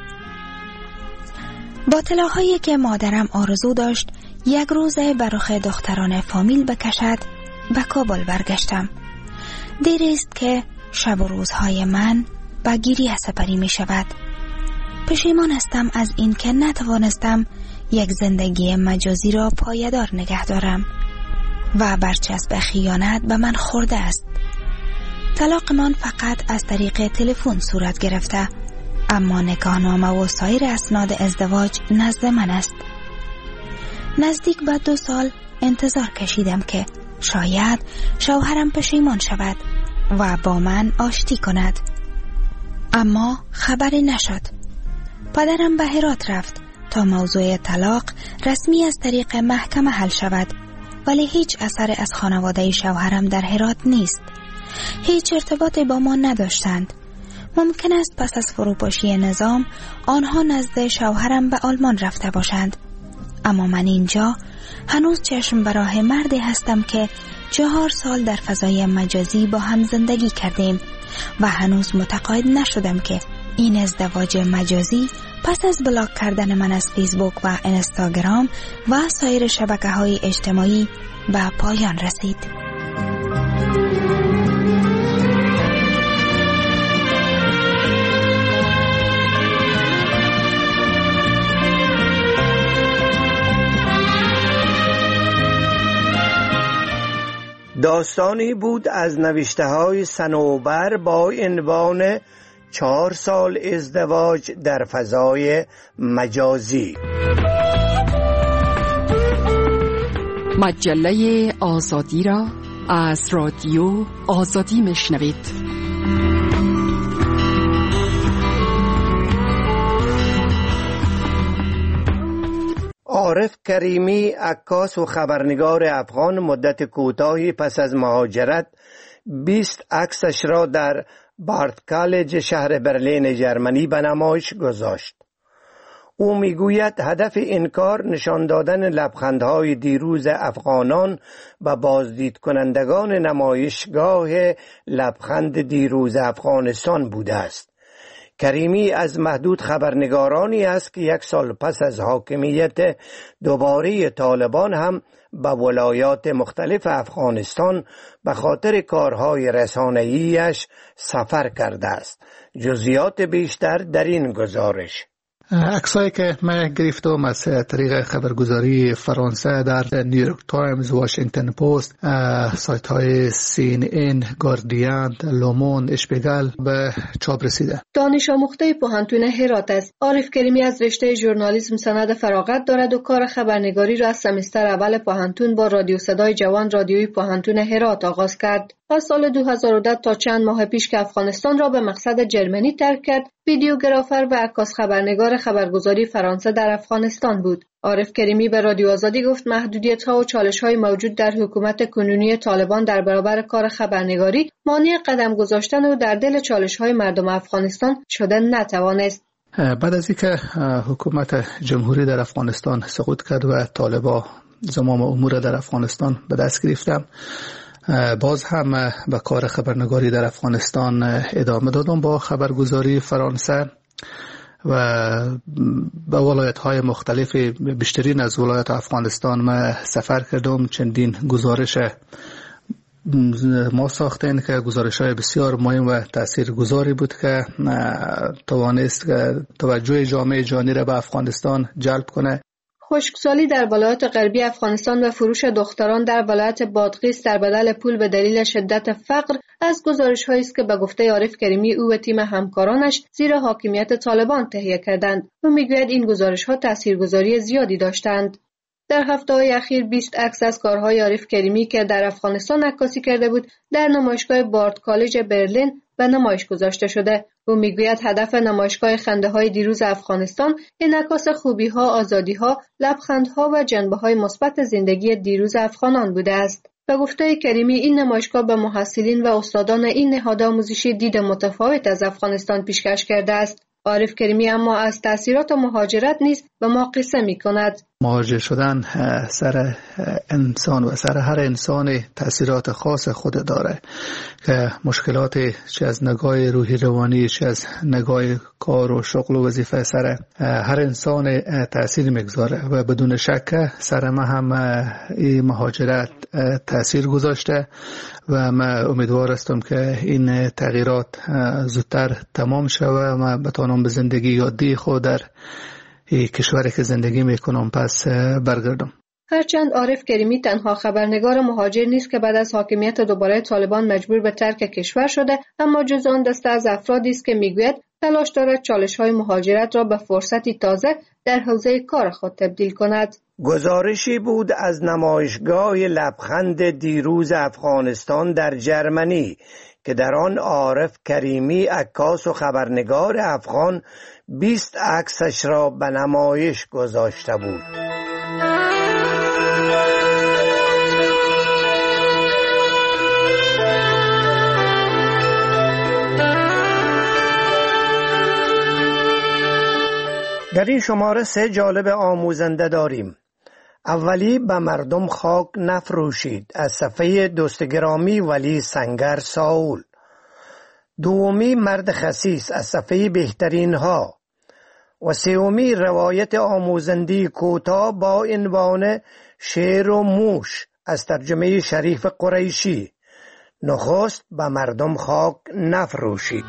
با اطلاعاتی که مادرم آرزو داشت یک روز به رخ دختران فامیل بکشد، به کابل برگشتم. دیر است که شب و روزهای من به گریه سپری می شود. پشیمان هستم از این که نتوانستم یک زندگی مجازی را پایدار نگه دارم و برچسب خیانت به من خورده است. طلاق من فقط از طریق تلفن صورت گرفته، اما نکاحنامه و سایر اسناد ازدواج نزد من است. نزدیک به دو سال انتظار کشیدم که شاید شوهرم پشیمان شود و با من آشتی کند، اما خبری نشد. پدرم به هرات رفت تا موضوع طلاق رسمی از طریق محکمه حل شود، ولی هیچ اثر از خانواده شوهرم در هرات نیست. هیچ ارتباطی با ما نداشتند. ممکن است پس از فروپاشی نظام آنها نزد شوهرم به آلمان رفته باشند، اما من اینجا هنوز چشم به راه مردی هستم که چهار سال در فضای مجازی با هم زندگی کردیم و هنوز متقاعد نشدم که این ازدواج مجازی پس از بلاک کردن من از فیسبوک و اینستاگرام و سایر شبکه‌های اجتماعی به پایان رسید. داستانی بود از نوشته های صنوبر با عنوان چهار سال ازدواج در فضای مجازی. مجله آزادی را از رادیو آزادی میشنوید. عارف کریمی، عکاس و خبرنگار افغان، مدت کوتاهی پس از مهاجرت بیست عکسش را در بارت کالج شهر برلین جرمنی به نمایش گذاشت. او میگوید هدف این کار نشان دادن لبخندهای دیروز افغانان و بازدید کنندگان نمایشگاه لبخند دیروز افغانستان بوده است. کریمی از محدود خبرنگارانی است که یک سال پس از حاکمیت دوباره طالبان هم به ولایات مختلف افغانستان به خاطر کارهای رسانه‌ایش سفر کرده است. جزئیات بیشتر در این گزارش. عکسایی که من گرفتم از طریق خبرگزاری فرانسه در نیویورک تایمز، واشنگتن پست، سایت های سی ان ان، گاردین، لومون، اشپیگل به چاپ رسیده. دانش آموخته پوهنتون هرات است. عارف کریمی از رشته ژورنالیسم سند فراغت دارد و کار خبرنگاری را از سمستر اول پوهنتون با رادیو صدای جوان رادیوی پوهنتون هرات آغاز کرد. از سال دو هزار و ده تا چند ماه پیش که افغانستان را به مقصد جرمنی ترک کرد، ویدیوگرافر و عکاس خبرنگار خبرگزاری فرانسه در افغانستان بود. عارف کریمی به رادیو آزادی گفت محدودیت‌ها و چالش‌های موجود در حکومت کنونی طالبان در برابر کار خبرنگاری مانع قدم گذاشتن و در دل چالش‌های مردم افغانستان شدن نتوانست. بعد از اینکه حکومت جمهوری در افغانستان سقوط کرد و طالبان زمام امور در افغانستان به دست گرفتند، باز هم به کار خبرنگاری در افغانستان ادامه دادم با خبرگزاری فرانسه و به ولایت‌های مختلف، بیشترین از ولایت افغانستان ما سفر کردم. چندین گزارش ما ساختن که گزارش‌های بسیار مهم و تاثیرگذاری بود که توانست توجه جامعه جهانی را به افغانستان جلب کنه. خشکسالی در ولایات غربی افغانستان و فروش دختران در ولایت بادغیس در بدل پول به دلیل شدت فقر از گزارش‌هایی است که به گفته عارف کریمی او و تیم همکارانش زیر حاکمیت طالبان تهیه کردند. او میگوید این گزارش‌ها تاثیرگذاری زیادی داشتند. در هفته‌های اخیر بیست عکس از کارهای عارف کریمی که در افغانستان عکاسی کرده بود در نمایشگاه بارت کالج برلین به نمایش گذاشته شده. او میگوید هدف نمایشگاه خنده‌های دیروز افغانستان انعکاس خوبی‌ها، آزادی‌ها، لبخندها و جنبه‌های مثبت زندگی دیروز افغانان بوده است. به گفته کریمی این نمایشگاه به محصلین و استادان این نهاد آموزشی دید متفاوت از افغانستان پیشکش کرده است. عارف کریمی اما از تأثیرات مهاجرت نیز به ما قصه می‌کند. مواجه شدن سر انسان و سر هر انسان تأثیرات خاص خود داره که مشکلات چه از نگاه روحی روانی چه از نگاه کار و شغل و وظیفه سر هر انسان تأثیر میگذاره و بدون شک سر ما هم این مهاجرت تأثیر گذاشته و ما امیدوار هستم که این تغییرات زودتر تمام شود و ما بتونم به زندگی عادی خود در این کشوری که زندگی میکنم پس برگردم. هرچند عارف کریمی تنها خبرنگار مهاجر نیست که بعد از حاکمیت دوباره طالبان مجبور به ترک کشور شده، اما جز آن دسته از افرادی است که میگوید تلاش دارد چالش‌های مهاجرت را به فرصتی تازه در حوزه کار خود تبدیل کند. گزارشی بود از نمایشگاه لبخند دیروز افغانستان در جرمنی که در آن عارف کریمی عکاس و خبرنگار افغان بیست عکسش را به نمایش گذاشته بود. در این شماره سه جالب آموزنده داریم. اولی به مردم خاک نفروشید از صفحه دوست گرامی ولی سنگر ساول. دومی مرد خسیس از صفحه بهترین ها و سومی روایت آموزندی کوتاه با عنوان شیر و موش از ترجمه شریف قریشی. نخست به مردم خاک نفروشید.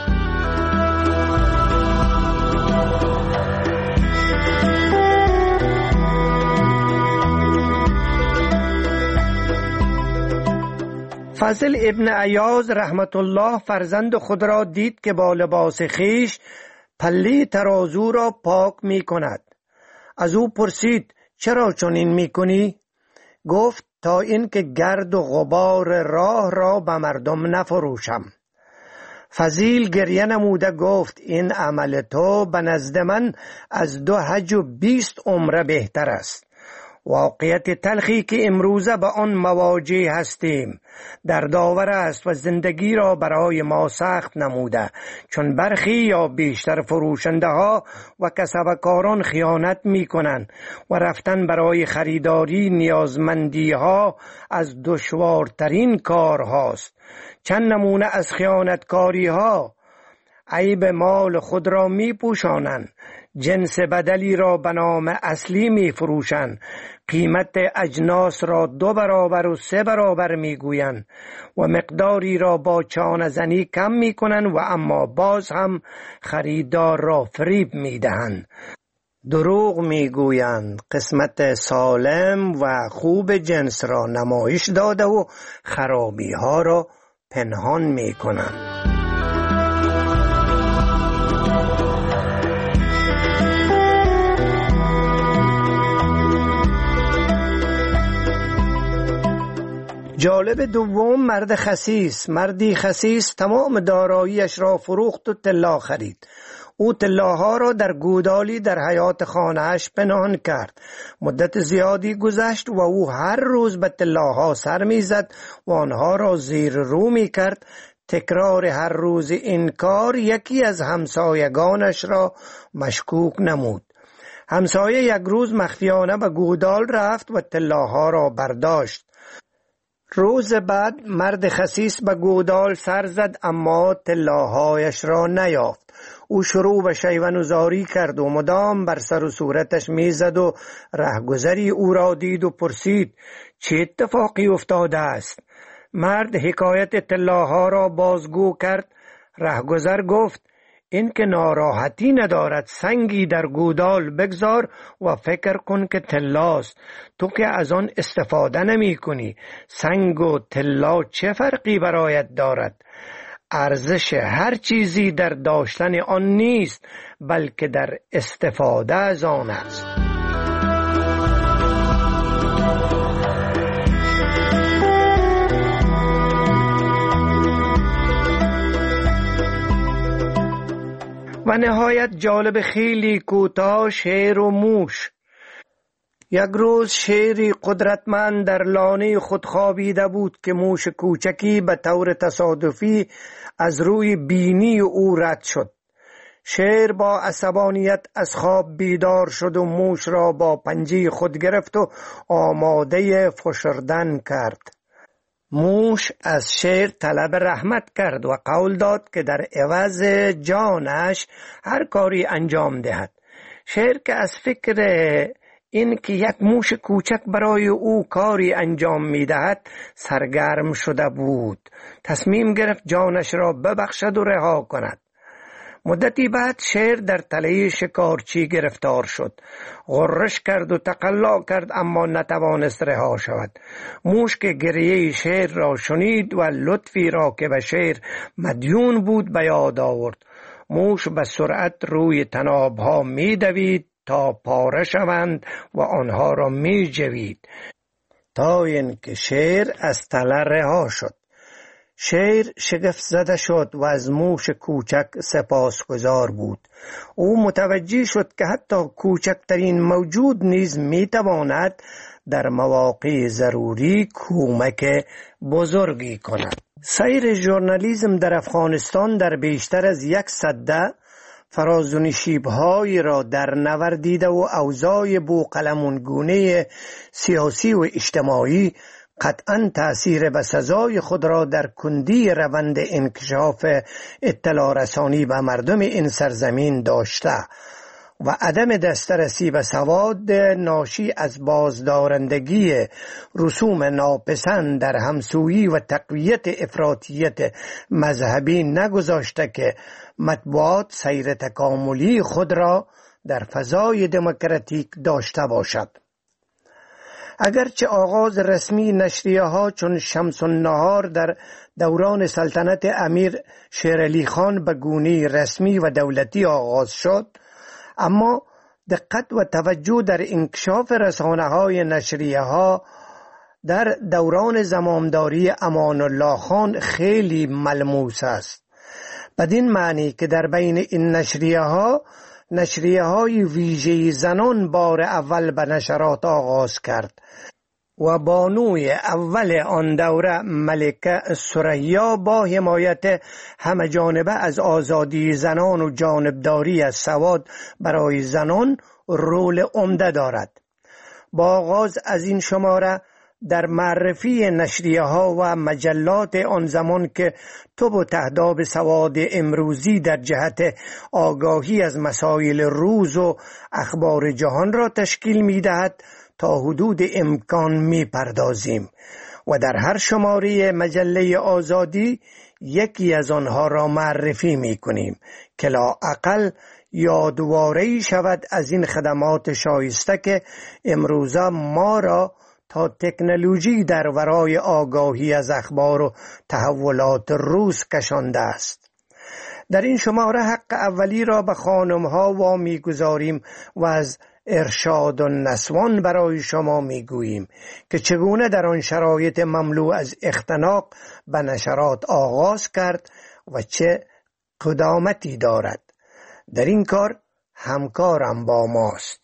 فضل ابن عیاض رحمت الله فرزند خود را دید که با لباس خیش پله ترازو را پاک می کند. از او پرسید چرا چنین می کنی؟ گفت تا اینکه گرد و غبار راه را به مردم نفروشم. فضیل گریه نموده گفت این عمل تو به نزد من از دو حج و بیست عمره بهتر است. واقعیت تلخی که امروزه به آن مواجه هستیم در داور است و زندگی را برای ما سخت نموده، چون برخی یا بیشتر فروشنده ها و کسبکاران خیانت می کنند و رفتن برای خریداری نیازمندی ها از دشوارترین کار هاست. چند نمونه از خیانتکاری ها: عیب مال خود را می پوشانند، جنس بدلی را به نام اصلی می فروشند، قیمت اجناس را دو برابر و سه برابر می گویند و مقداری را با چانه زنی کم می کنند و اما باز هم خریدار را فریب می دهند. دروغ می گویند، قسمت سالم و خوب جنس را نمایش داده و خرابی ها را پنهان می کنند. جالب دوم مرد خسیس. مردی خسیس تمام داراییش را فروخت و طلا خرید. او طلاها را در گودالی در حیاط خانه‌اش پنهان کرد. مدت زیادی گذشت و او هر روز به طلاها سر می‌زد و آنها را زیر رو می‌کرد. تکرار هر روز این کار یکی از همسایگانش را مشکوک نمود. همسایه یک روز مخفیانه به گودال رفت و طلاها را برداشت. روز بعد مرد خسیس به گودال سر زد اما طلاهایش را نیافت. او شروع به شیون‌زاری کرد و مدام بر سر و صورتش میزد و رهگذری او را دید و پرسید چه اتفاقی افتاده است؟ مرد حکایت طلاها را بازگو کرد. رهگذر گفت این که ناراحتی ندارد، سنگی در گودال بگذار و فکر کن که طلاست. تو که از آن استفاده نمی کنی، سنگ و طلا چه فرقی برایت دارد؟ ارزش هر چیزی در داشتن آن نیست بلکه در استفاده از آن است. و نهایت جالب خیلی کوتاه شیر و موش. یک روز شیری قدرتمند در لانه خود خوابیده بود که موش کوچکی به طور تصادفی از روی بینی او رد شد. شیر با عصبانیت از خواب بیدار شد و موش را با پنجه خود گرفت و آماده فشردن کرد. موش از شیر طلب رحمت کرد و قول داد که در عوض جانش هر کاری انجام دهد. شیر که از فکر این که یک موش کوچک برای او کاری انجام می دهد سرگرم شده بود، تصمیم گرفت جانش را ببخشد و رها کند. مدتی بعد شیر در تله شکارچی گرفتار شد. غرش کرد و تقلا کرد اما نتوانست رها شود. موش که گریه شیر را شنید و لطفی را که به شیر مدیون بود به یاد آورد. موش به سرعت روی طنابها می دوید تا پاره شوند و آنها را می جوید تا اینکه شیر از تله رها شد. شیر شگفت زده شد و از موش کوچک سپاسگزار بود. او متوجه شد که حتی کوچکترین موجود نیز می تواند در مواقع ضروری کمک بزرگی کند. سیر ژورنالیسم در افغانستان در بیشتر از یک سده فراز و نشیب‌هایی را در نوردیده و اوضاع بوقلمونگونه سیاسی و اجتماعی قطعاً تأثیر بسزای خود را در کندی روند انکشاف اطلاع رسانی به مردم این سرزمین داشته و عدم دسترسی به سواد ناشی از بازدارندگی رسوم ناپسند در همسویی و تقویت افراطیت مذهبی نگذاشته که مطبوعات سیر تکاملی خود را در فضای دموکراتیک داشته باشد. اگرچه آغاز رسمی نشریه ها چون شمس النهار در دوران سلطنت امیر شیرعلی خان به گونه رسمی و دولتی آغاز شد، اما دقت و توجه در انکشاف رسانه های نشریه ها در دوران زمامداری امان الله خان خیلی ملموس است. بدین معنی که در بین این نشریه ها نشریه های ویژه زنان بار اول به نشرات آغاز کرد و بانوی اول آن دوره ملکه ثریا با حمایت همه جانبه از آزادی زنان و جانبداری از سواد برای زنان رول عمده دارد. با آغاز از این شماره در معرفی نشریه ها و مجلات آن زمان که تب و تهداب سواد امروزی در جهت آگاهی از مسائل روز و اخبار جهان را تشکیل می دهد تا حدود امکان می پردازیم و در هر شماره مجله آزادی یکی از آنها را معرفی می کنیم که لااقل یادواره‌ای شود از این خدمات شایسته که امروزه ما را تا تکنولوژی در ورای آگاهی از اخبار و تحولات روز کشانده است. در این شماره حق اولی را به خانم‌ها وامی گذاریم و از ارشاد و نسوان برای شما میگوییم که چگونه در آن شرایط مملو از اختناق به نشرات آغاز کرد و چه قدامتی دارد. در این کار همکارم با ماست.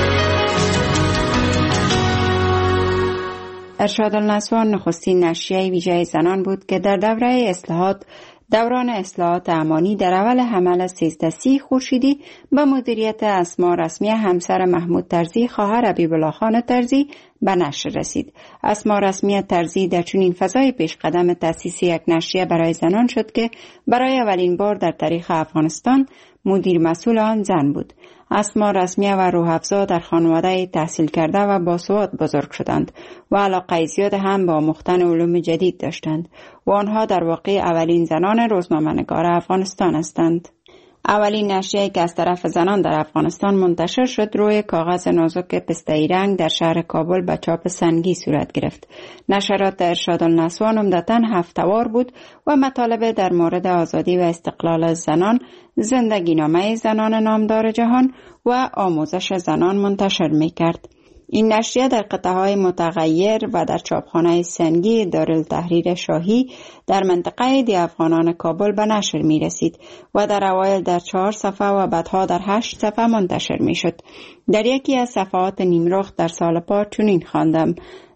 ارشاد النسوان نخستین نشریه ویژه زنان بود که در دوره اصلاحات دوران اصلاحات امانی در اول حمل سیزده سی خورشیدی به مدیریت اسما رسمی همسر محمود طرزی خواهر حبیب‌الله خان طرزی به نشر رسید. اسما رسمی طرزی در چنین فضای پیش قدم تأسیس یک نشریه برای زنان شد که برای اولین بار در تاریخ افغانستان مدیر مسئول آن زن بود. اسما رسمیه و روح افزا در خانواده تحصیل کرده و باسواد بزرگ شدند و علاقه زیاد هم با مختن علوم جدید داشتند و آنها در واقع اولین زنان روزنامه‌نگار افغانستان هستند. اولین نشریه که از طرف زنان در افغانستان منتشر شد روی کاغذ نازک پسته‌ای رنگ در شهر کابل به چاپ سنگی صورت گرفت. نشرات ارشاد النسوان عمدتاً هفته‌وار بود و مطالب در مورد آزادی و استقلال زنان، زندگی نامه زنان نامدار جهان و آموزش زنان منتشر می‌کرد. این نشریه در قطعه‌های متغیر و در چاپخانه سنگی دارالتحریر شاهی در منطقه دی افغانان کابل به نشر می رسید و در اوایل در چهار صفحه و بعدها در هشت صفحه منتشر می شد. در یکی از صفحات نیمرخ در سال پا چنین خواندم: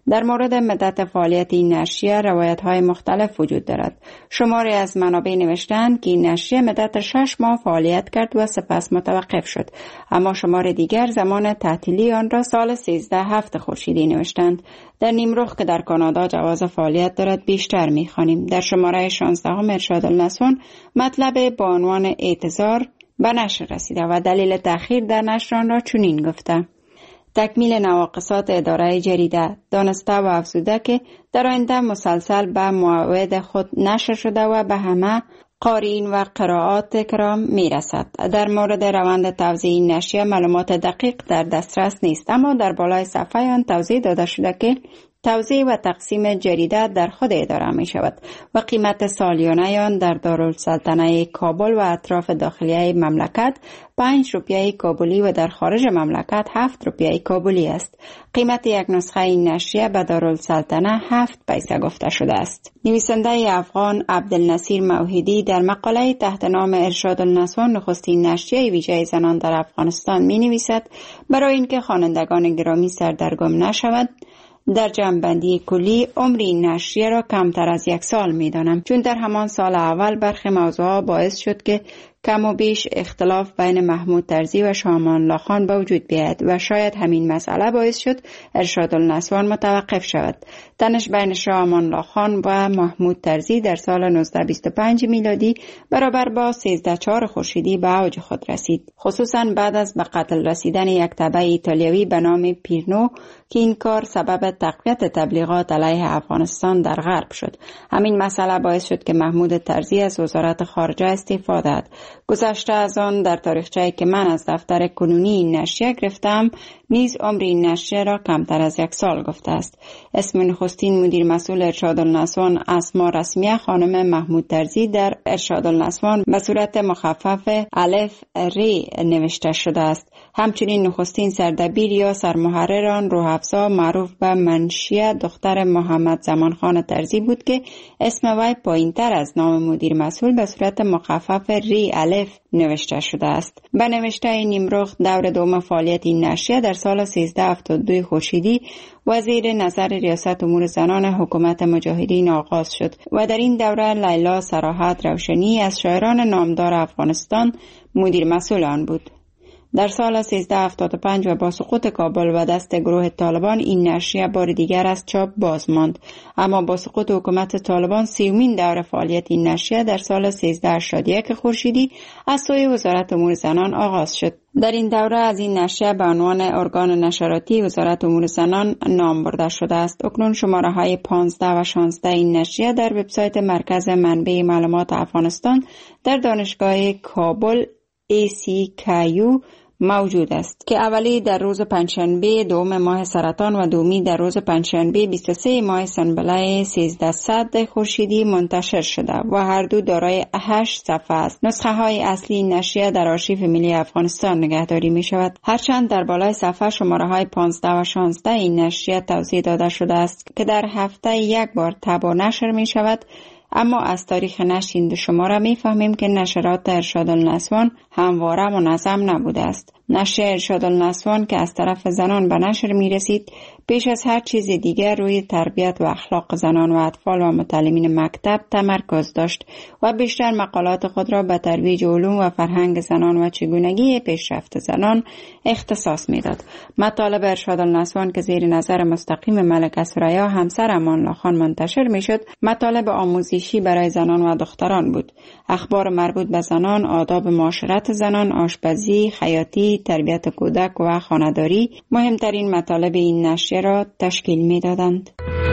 در مورد مدت فعالیت این نشریه روایت‌های مختلف وجود دارد. شماری از منابع نوشتند که این نشریه مدت شش ماه فعالیت کرد و سپس متوقف شد، اما شمار دیگر زمان تعطیلی آن را سال سیزده هفته خورشیدی نوشتند. در نیمرخ که در کانادا جواز فعالیت دارد بیشتر می‌خوانیم. در شماره شانزده هم ارشاد النسوان مطلب با عنوان اعتذار به نشر رسیده و دلیل تأخیر در نشر آن را چنین گفته: تکمیل نواقصات اداره جریده، دانسته و افزوده که در آینده مسلسل به موعد خود نشر شده و به همه قارئین و قرائات کرام می رسد. در مورد روند توزیع این نشریه معلومات دقیق در دسترس نیست، اما در بالای صفحه آن توضیح داده شده که توزیع و تقسیم جریده در خود اداره می شود و قیمت سالیانه آن در دارالسلطنه کابل و اطراف داخلیه مملکت پنج روپیه کابلی و در خارج مملکت هفت روپیه کابلی است. قیمت یک نسخه این نشریه به دارالسلطنه هفت پیسه گفته شده است. نویسنده افغان عبدالنصیر موحدی در مقاله تحت نام ارشاد النسوان نخستین نشریه ویژه زنان در افغانستان می نویسد برای اینکه خوانندگان گرامی سردرگم نشود، در جمع‌بندی کلی عمر این نشریه را کمتر از یک سال می دانم، چون در همان سال اول برخی موضوعات باعث شد که کم و بیش اختلاف بین محمود طرزی و شاه امان الله خان به وجود بیاید و شاید همین مسئله باعث شد ارشاد النسوان متوقف شود. تنش بین شاه امان الله خان و محمود طرزی در سال نوزده بیست و پنج میلادی برابر با سیزده چهار خورشیدی به اوج خود رسید، خصوصا بعد از به قتل رسیدن یک تبع ایتالیایی به نام پیرنو که این کار سبب تقویت تبلیغات علیه افغانستان در غرب شد. همین مسئله باعث شد که محمود طرزی از وزارت خارجه استعفا دهد. گذشته از آن در تاریخچه‌ای که من از دفتر کنونی این نشریه گرفتم نیز عمر این نشریه را کمتر از یک سال گفته است. اسم نخستین مدیر مسئول ارشاد النسوان اسما رسمیه خانم محمود طرزی در ارشاد النسوان به صورت مخفف الف ری نوشته شده است. همچنین نخستین سردبیر یا سرمحرر آن روح افزا معروف به منشیه دختر محمد زمان خان طرزی بود که اسم وی پایین‌تر از نام مدیر مسئول به صورت مخفف ری الف نوشته شده است. به نوشته نیمرخ دور دوم فعالیت این نشریه در سال سیزده هفتاد و دو خورشیدی وزیر نظر ریاست امور زنان حکومت مجاهدین آغاز شد و در این دوره لیلا صراحت روشنی از شاعران نامدار افغانستان مدیر مسئول آن بود. در سال سیزده هفتاد و پنج و با سقوط کابل و دست گروه طالبان این نشریه بار دیگر از چاپ باز ماند، اما با سقوط حکومت طالبان سیومین دور فعالیت این نشریه در سال سیزده هشتاد و یک خورشیدی از سوی وزارت امور زنان آغاز شد. در این دوره از این نشریه به عنوان ارگان نشراتی وزارت امور زنان نام برده شده است. اکنون شماره های پانزده و شانزده این نشریه در وبسایت مرکز منبع معلومات افغانستان در دانشگاه کابل ای سی کیو موجود است که اولی در روز پنجشنبه دوم ماه سرطان و دومی در روز پنجشنبه بیست و سه ماه سنبله سیزده صد خورشیدی منتشر شده و هر دو دارای هشت صفحه است. نسخه های اصلی نشریه در آرشیو ملی افغانستان نگهداری می شود، هرچند در بالای صفحه شماره های پانزده و شانزده این نشریه توضیح داده شده است که در هفته یک بار طبع و نشر می شود، اما از تاریخ نشر این دو شماره می فهمیم که نشرات ارشاد النسوان همواره منظم نبوده است. نشر ارشاد النسوان که از طرف زنان به نشر می رسید پیش از هر چیز دیگر روی تربیت و اخلاق زنان و اطفال و متعلمین مکتب تمرکز داشت و بیشتر مقالات خود را به ترویج علوم و فرهنگ زنان و چگونگی پیشرفت زنان اختصاص می داد. مطالب ارشاد النسوان که زیر نظر مستقیم ملکه ثریا همسر امان الله خان منتشر می شد مطالب آموزشی برای زنان و دختران بود. اخبار مربوط به زنان، آداب معاشرت زنان، آشپزی، خیاطی، تربیت کودک و خانه‌داری مهمترین مطالب این نشریه را تشکیل می دادند.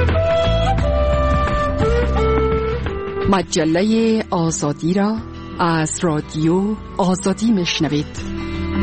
مجله آزادی را از رادیو آزادی میشنوید.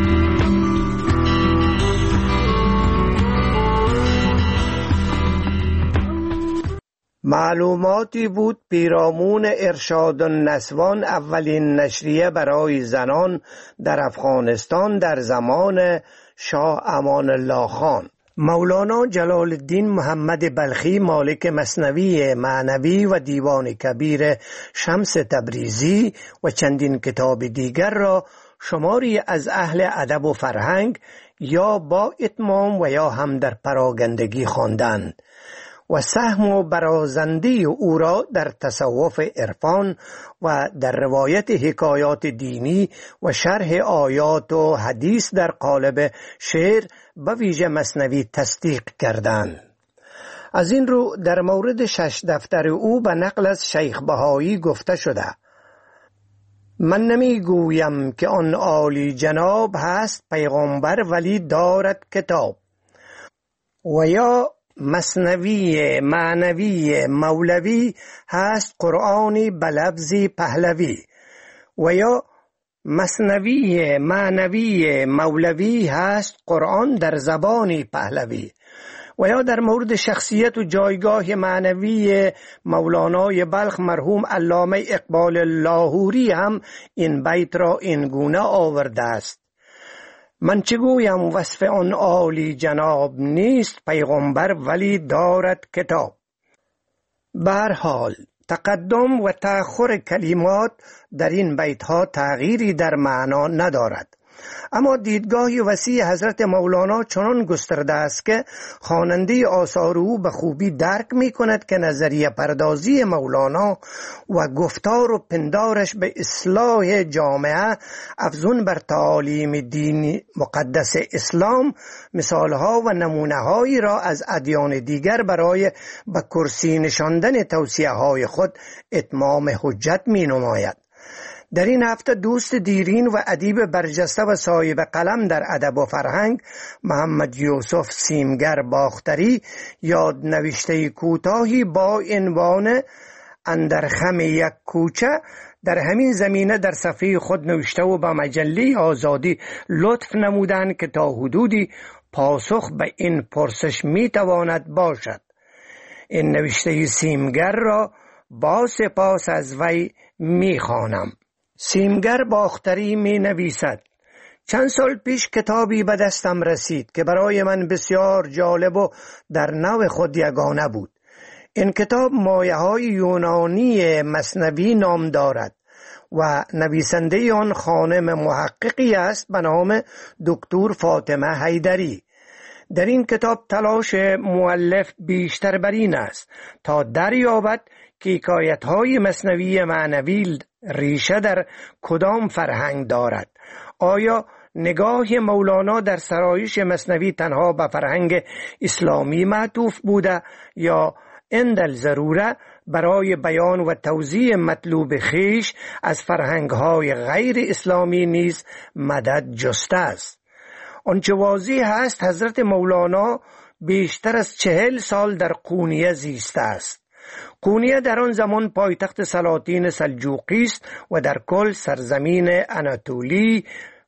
معلوماتی بود پیرامون ارشاد النسوان اولین نشریه برای زنان در افغانستان در زمان شاه امان الله خان. مولانا جلال الدین محمد بلخی مالک مثنوی معنوی و دیوان کبیر شمس تبریزی و چندین کتاب دیگر را شماری از اهل ادب و فرهنگ یا با اتمام و یا هم در پراگندگی خواندند. و سهم و برازنده او را در تصوف عرفان و در روایت حکایات دینی و شرح آیات و حدیث در قالب شعر به ویژه مثنوی تصدیق کردند. از این رو در مورد شش دفتر او به نقل از شیخ بهایی گفته شده: من نمی گویم که آن عالی جناب هست پیغمبر ولی دارد کتاب، و یا مثنوی معنوی مولوی هست قرآنی به لفظی پهلوی، و یا مثنوی معنوی مولوی هست قرآن در زبانی پهلوی. و یا در مورد شخصیت و جایگاه معنوی مولانای بلخ مرحوم علامه اقبال لاهوری هم این بیت را این گونه آورده است: من چه گویم وصف آن عالی جناب، نیست پیغمبر ولی دارد کتاب. به هر حال تقدم و تأخر کلمات در این بیت ها تغییری در معنا ندارد، اما دیدگاه وسیع حضرت مولانا چنان گسترده است که خواننده آثار او به خوبی درک می کند که نظریه پردازی مولانا و گفتار و پندارش به اصلاح جامعه افزون بر تعالیم دین مقدس اسلام مثالها و نمونه‌هایی را از ادیان دیگر برای به کرسی نشاندن توصیه های خود اتمام حجت می نماید. در این هفته دوست دیرین و ادیب برجسته و صاحب قلم در ادب و فرهنگ محمد یوسف سیمگر باختری یاد نوشته کوتاهی با عنوان اندر خم یک کوچه در همین زمینه در صفحه خود نوشته و با مجله آزادی لطف نمودند که تا حدودی پاسخ به این پرسش می تواند باشد. این نوشته سیمگر را با سپاس از وی می خوانم. سیمگر باختری می نویسد: چند سال پیش کتابی به دستم رسید که برای من بسیار جالب و در نوع خود یگانه بود. این کتاب مایه های یونانی مثنوی نام دارد و نویسنده آن خانم محققی است به نام دکتر فاطمه حیدری. در این کتاب تلاش مؤلف بیشتر بر این است تا دریابد که حکایت‌های مثنوی معنوی ریشه در کدام فرهنگ دارد. آیا نگاه مولانا در سرایش مثنوی تنها به فرهنگ اسلامی معطوف بوده یا عند الضروره برای بیان و توضیح مطلوب خیش از فرهنگ‌های غیر اسلامی نیز مدد جسته است؟ آنچه واضح هست حضرت مولانا بیشتر از چهل سال در قونیه زیسته است. قونیه در آن زمان پایتخت سلاطین سلجوقی است و در کل سرزمین اناتولی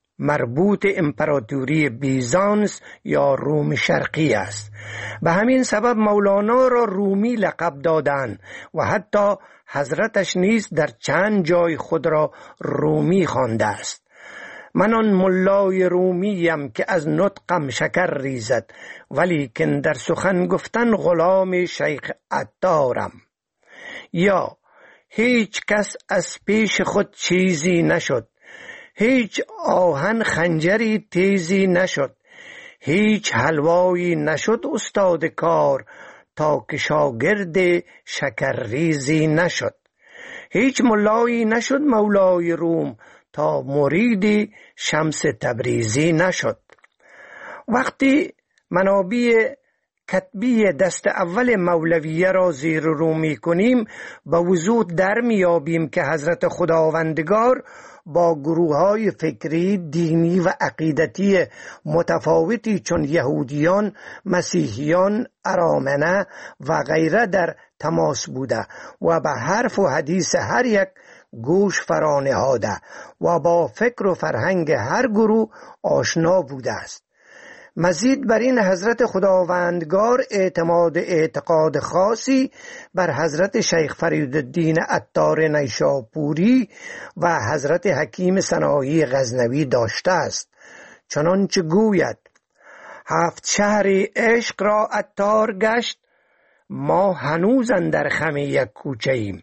مربوط امپراتوری بیزانس یا روم شرقی است. به همین سبب مولانا را رومی لقب دادند و حتی حضرتش نیز در چند جای خود را رومی خوانده است. من آن ملای رومیم که از نطقم شکر ریزد، ولیکن در سخن گفتن غلام شیخ عطارم. یا هیچ کس از پیش خود چیزی نشد، هیچ آهن خنجری تیزی نشد، هیچ حلوایی نشد استاد کار تا که شاگرد شکرریزی نشد، هیچ ملایی نشد مولای روم تا مرید شمس تبریزی نشد. وقتی منابع کتبی دست اول مولویه را زیر رو می کنیم به وضوح در می یابیم که حضرت خداوندگار با گروه های فکری، دینی و عقیدتی متفاوتی چون یهودیان، مسیحیان، ارامنه و غیره در تماس بوده و به حرف و حدیث هر یک گوش فرا نهاده و با فکر و فرهنگ هر گروه آشنا بوده است. مزید بر این حضرت خداوندگار اعتماد اعتقاد خاصی بر حضرت شیخ فریدالدین عطار نیشاپوری و حضرت حکیم سنایی غزنوی داشته است، چنانچه گوید: هفت شهر عشق را عطار گشت، ما هنوز اندر خم یک کوچه ایم.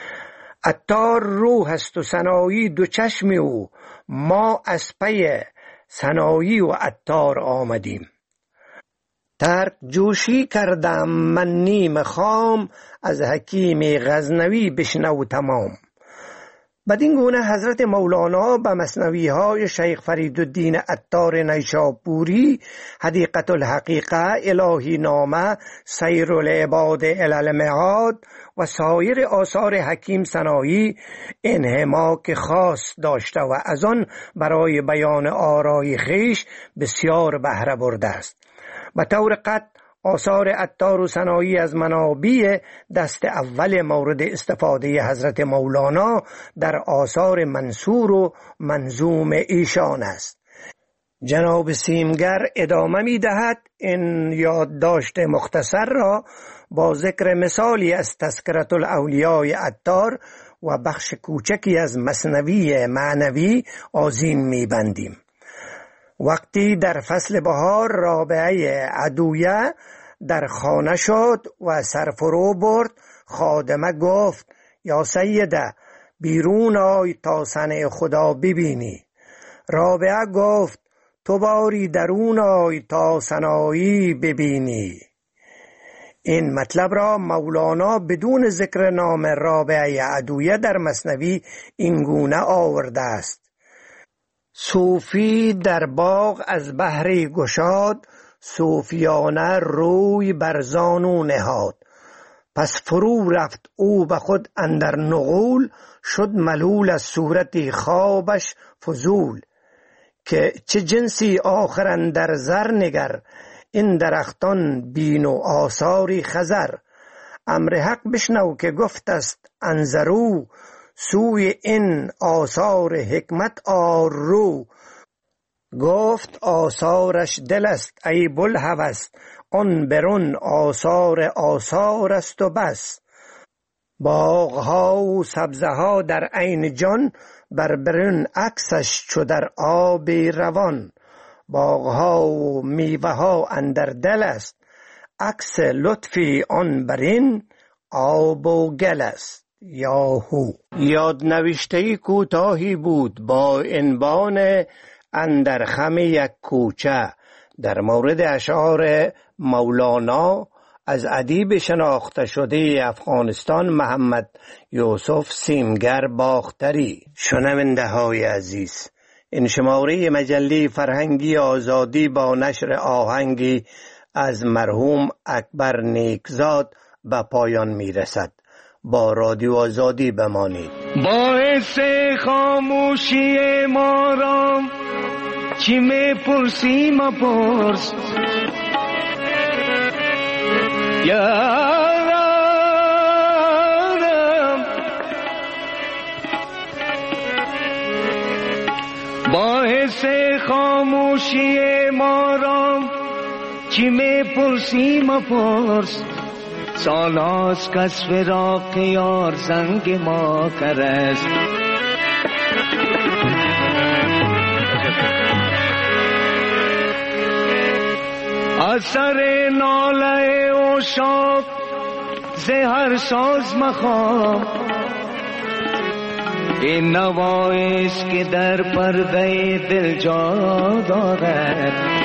عطار روح است و سنایی دو چشم او، ما از پی سنایی و عطار آمدیم. ترک جوشی کردم من نیم خام، از حکیم غزنوی بشنو تمام. بدین گونه حضرت مولانا به مثنوی های شیخ فریدالدین عطار نیشابوری، حدیقة الحقیقه، الهی نامه، سیر العباد الی المعاد و سایر آثار حکیم سنایی انحماک خاص داشته و از آن برای بیان آرای خویش بسیار بهره برده است. به طور قطع آثار عطار و سنایی از منابع دست اول مورد استفاده حضرت مولانا در آثار منثور و منظوم ایشان است. جناب سیمگر ادامه می دهد این یادداشت مختصر را با ذکر مثالی از تذکرة الاولیاء عطار و بخش کوچکی از مثنوی معنوی آذین می بندیم. وقتی در فصل بهار رابعه عدویه در خانه شد و سرفرو برد، خادمه گفت یا سیده بیرون آی تا صنع خدا ببینی. رابعه گفت تو باری درون آی تا صنایی ببینی. این مطلب را مولانا بدون ذکر نام رابعه عدویه در مثنوی اینگونه آورده است: صوفی در باغ از بحری گشاد، صوفیانه روی بر زانو نهاد. پس فرو رفت او به خود اندر نغول، شد ملول از صورتی خوابش فضول. که چه جنسی آخر اندر زر نگر، این درختان بین و آثاری خزر. امر حق بشنو که گفت است انظرو، سوی این آثار حکمت آر رو. گفت آثارش دل است ای بوالهوس، آن برون آثار آثار است و بس. باغها و سبزه ها در عین جان، بر برون عکسش چو در آب روان. باغها و میوه ها اندر دل است، عکس لطفی آن برین آب و گل است. یاهو. یاد نوشته کوتاهی بود با عنوان اندر خم یک کوچه در مورد اشعار مولانا از ادیب شناخته شده افغانستان محمد یوسف سیمگر باختری. شنونده های عزیز، این شماره مجله فرهنگی آزادی با نشر آهنگی از مرحوم اکبر نیکزاد به پایان می رسد. با رادیو آزادی بمانید. باعث خاموشی ما را چی می پرسی مپرس، یارم باعث خاموشی ما را چی می پرسی مپرس. سالاست کس فراق یار زنگ ما کرست. اثر ناله عشاق زهر ساز مخواه، این نوایست که در پرده دل جا دارد.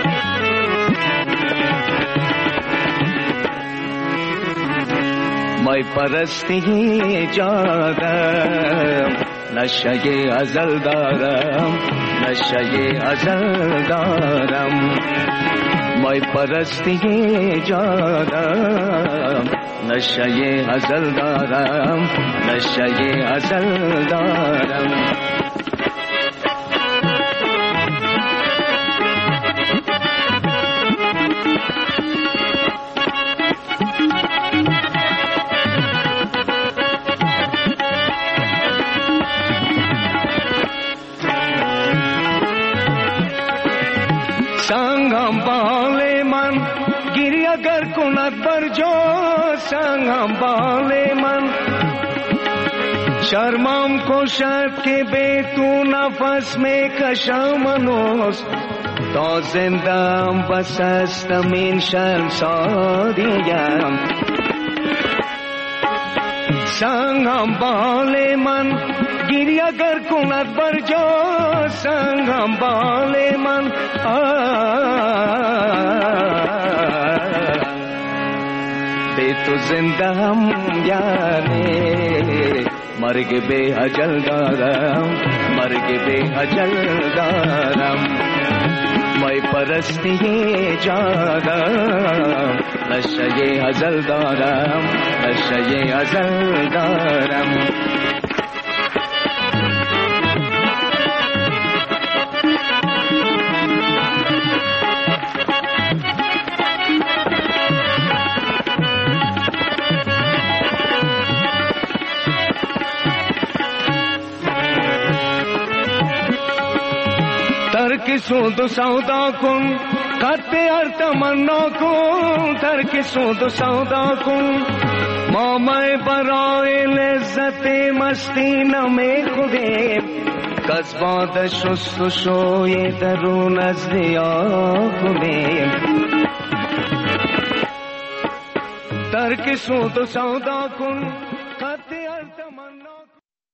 مای پرستی جا دارم، نشه ازل دارم، نشه ازل دارم. مای پرستی جا دارم، نشه ازل دارم، نشه ازل دارم. سنگم بال من گیری اگر کند بر جا، سنگم بال من شرمم کشد که به تو نفس می کشم منوز. تا زندم بس هستم این شرمساریم. سنگم بال من گیری اگر کند بر جا، سنگم بال من آه بی تو زنده هم یعنی مرگ بی اجل دارم، مرگ بی اجل دارم. مای پرستی جانم نشه ازل دارم، نشه ازل دارم. ترک سود و سودا کن خط هر تمنا کن، ترک سود و سودا کن ما میں برای لذت مستی نمی خودیم، کس باد شست و شوی درون از دیا کنیم. ترک سود و سودا کن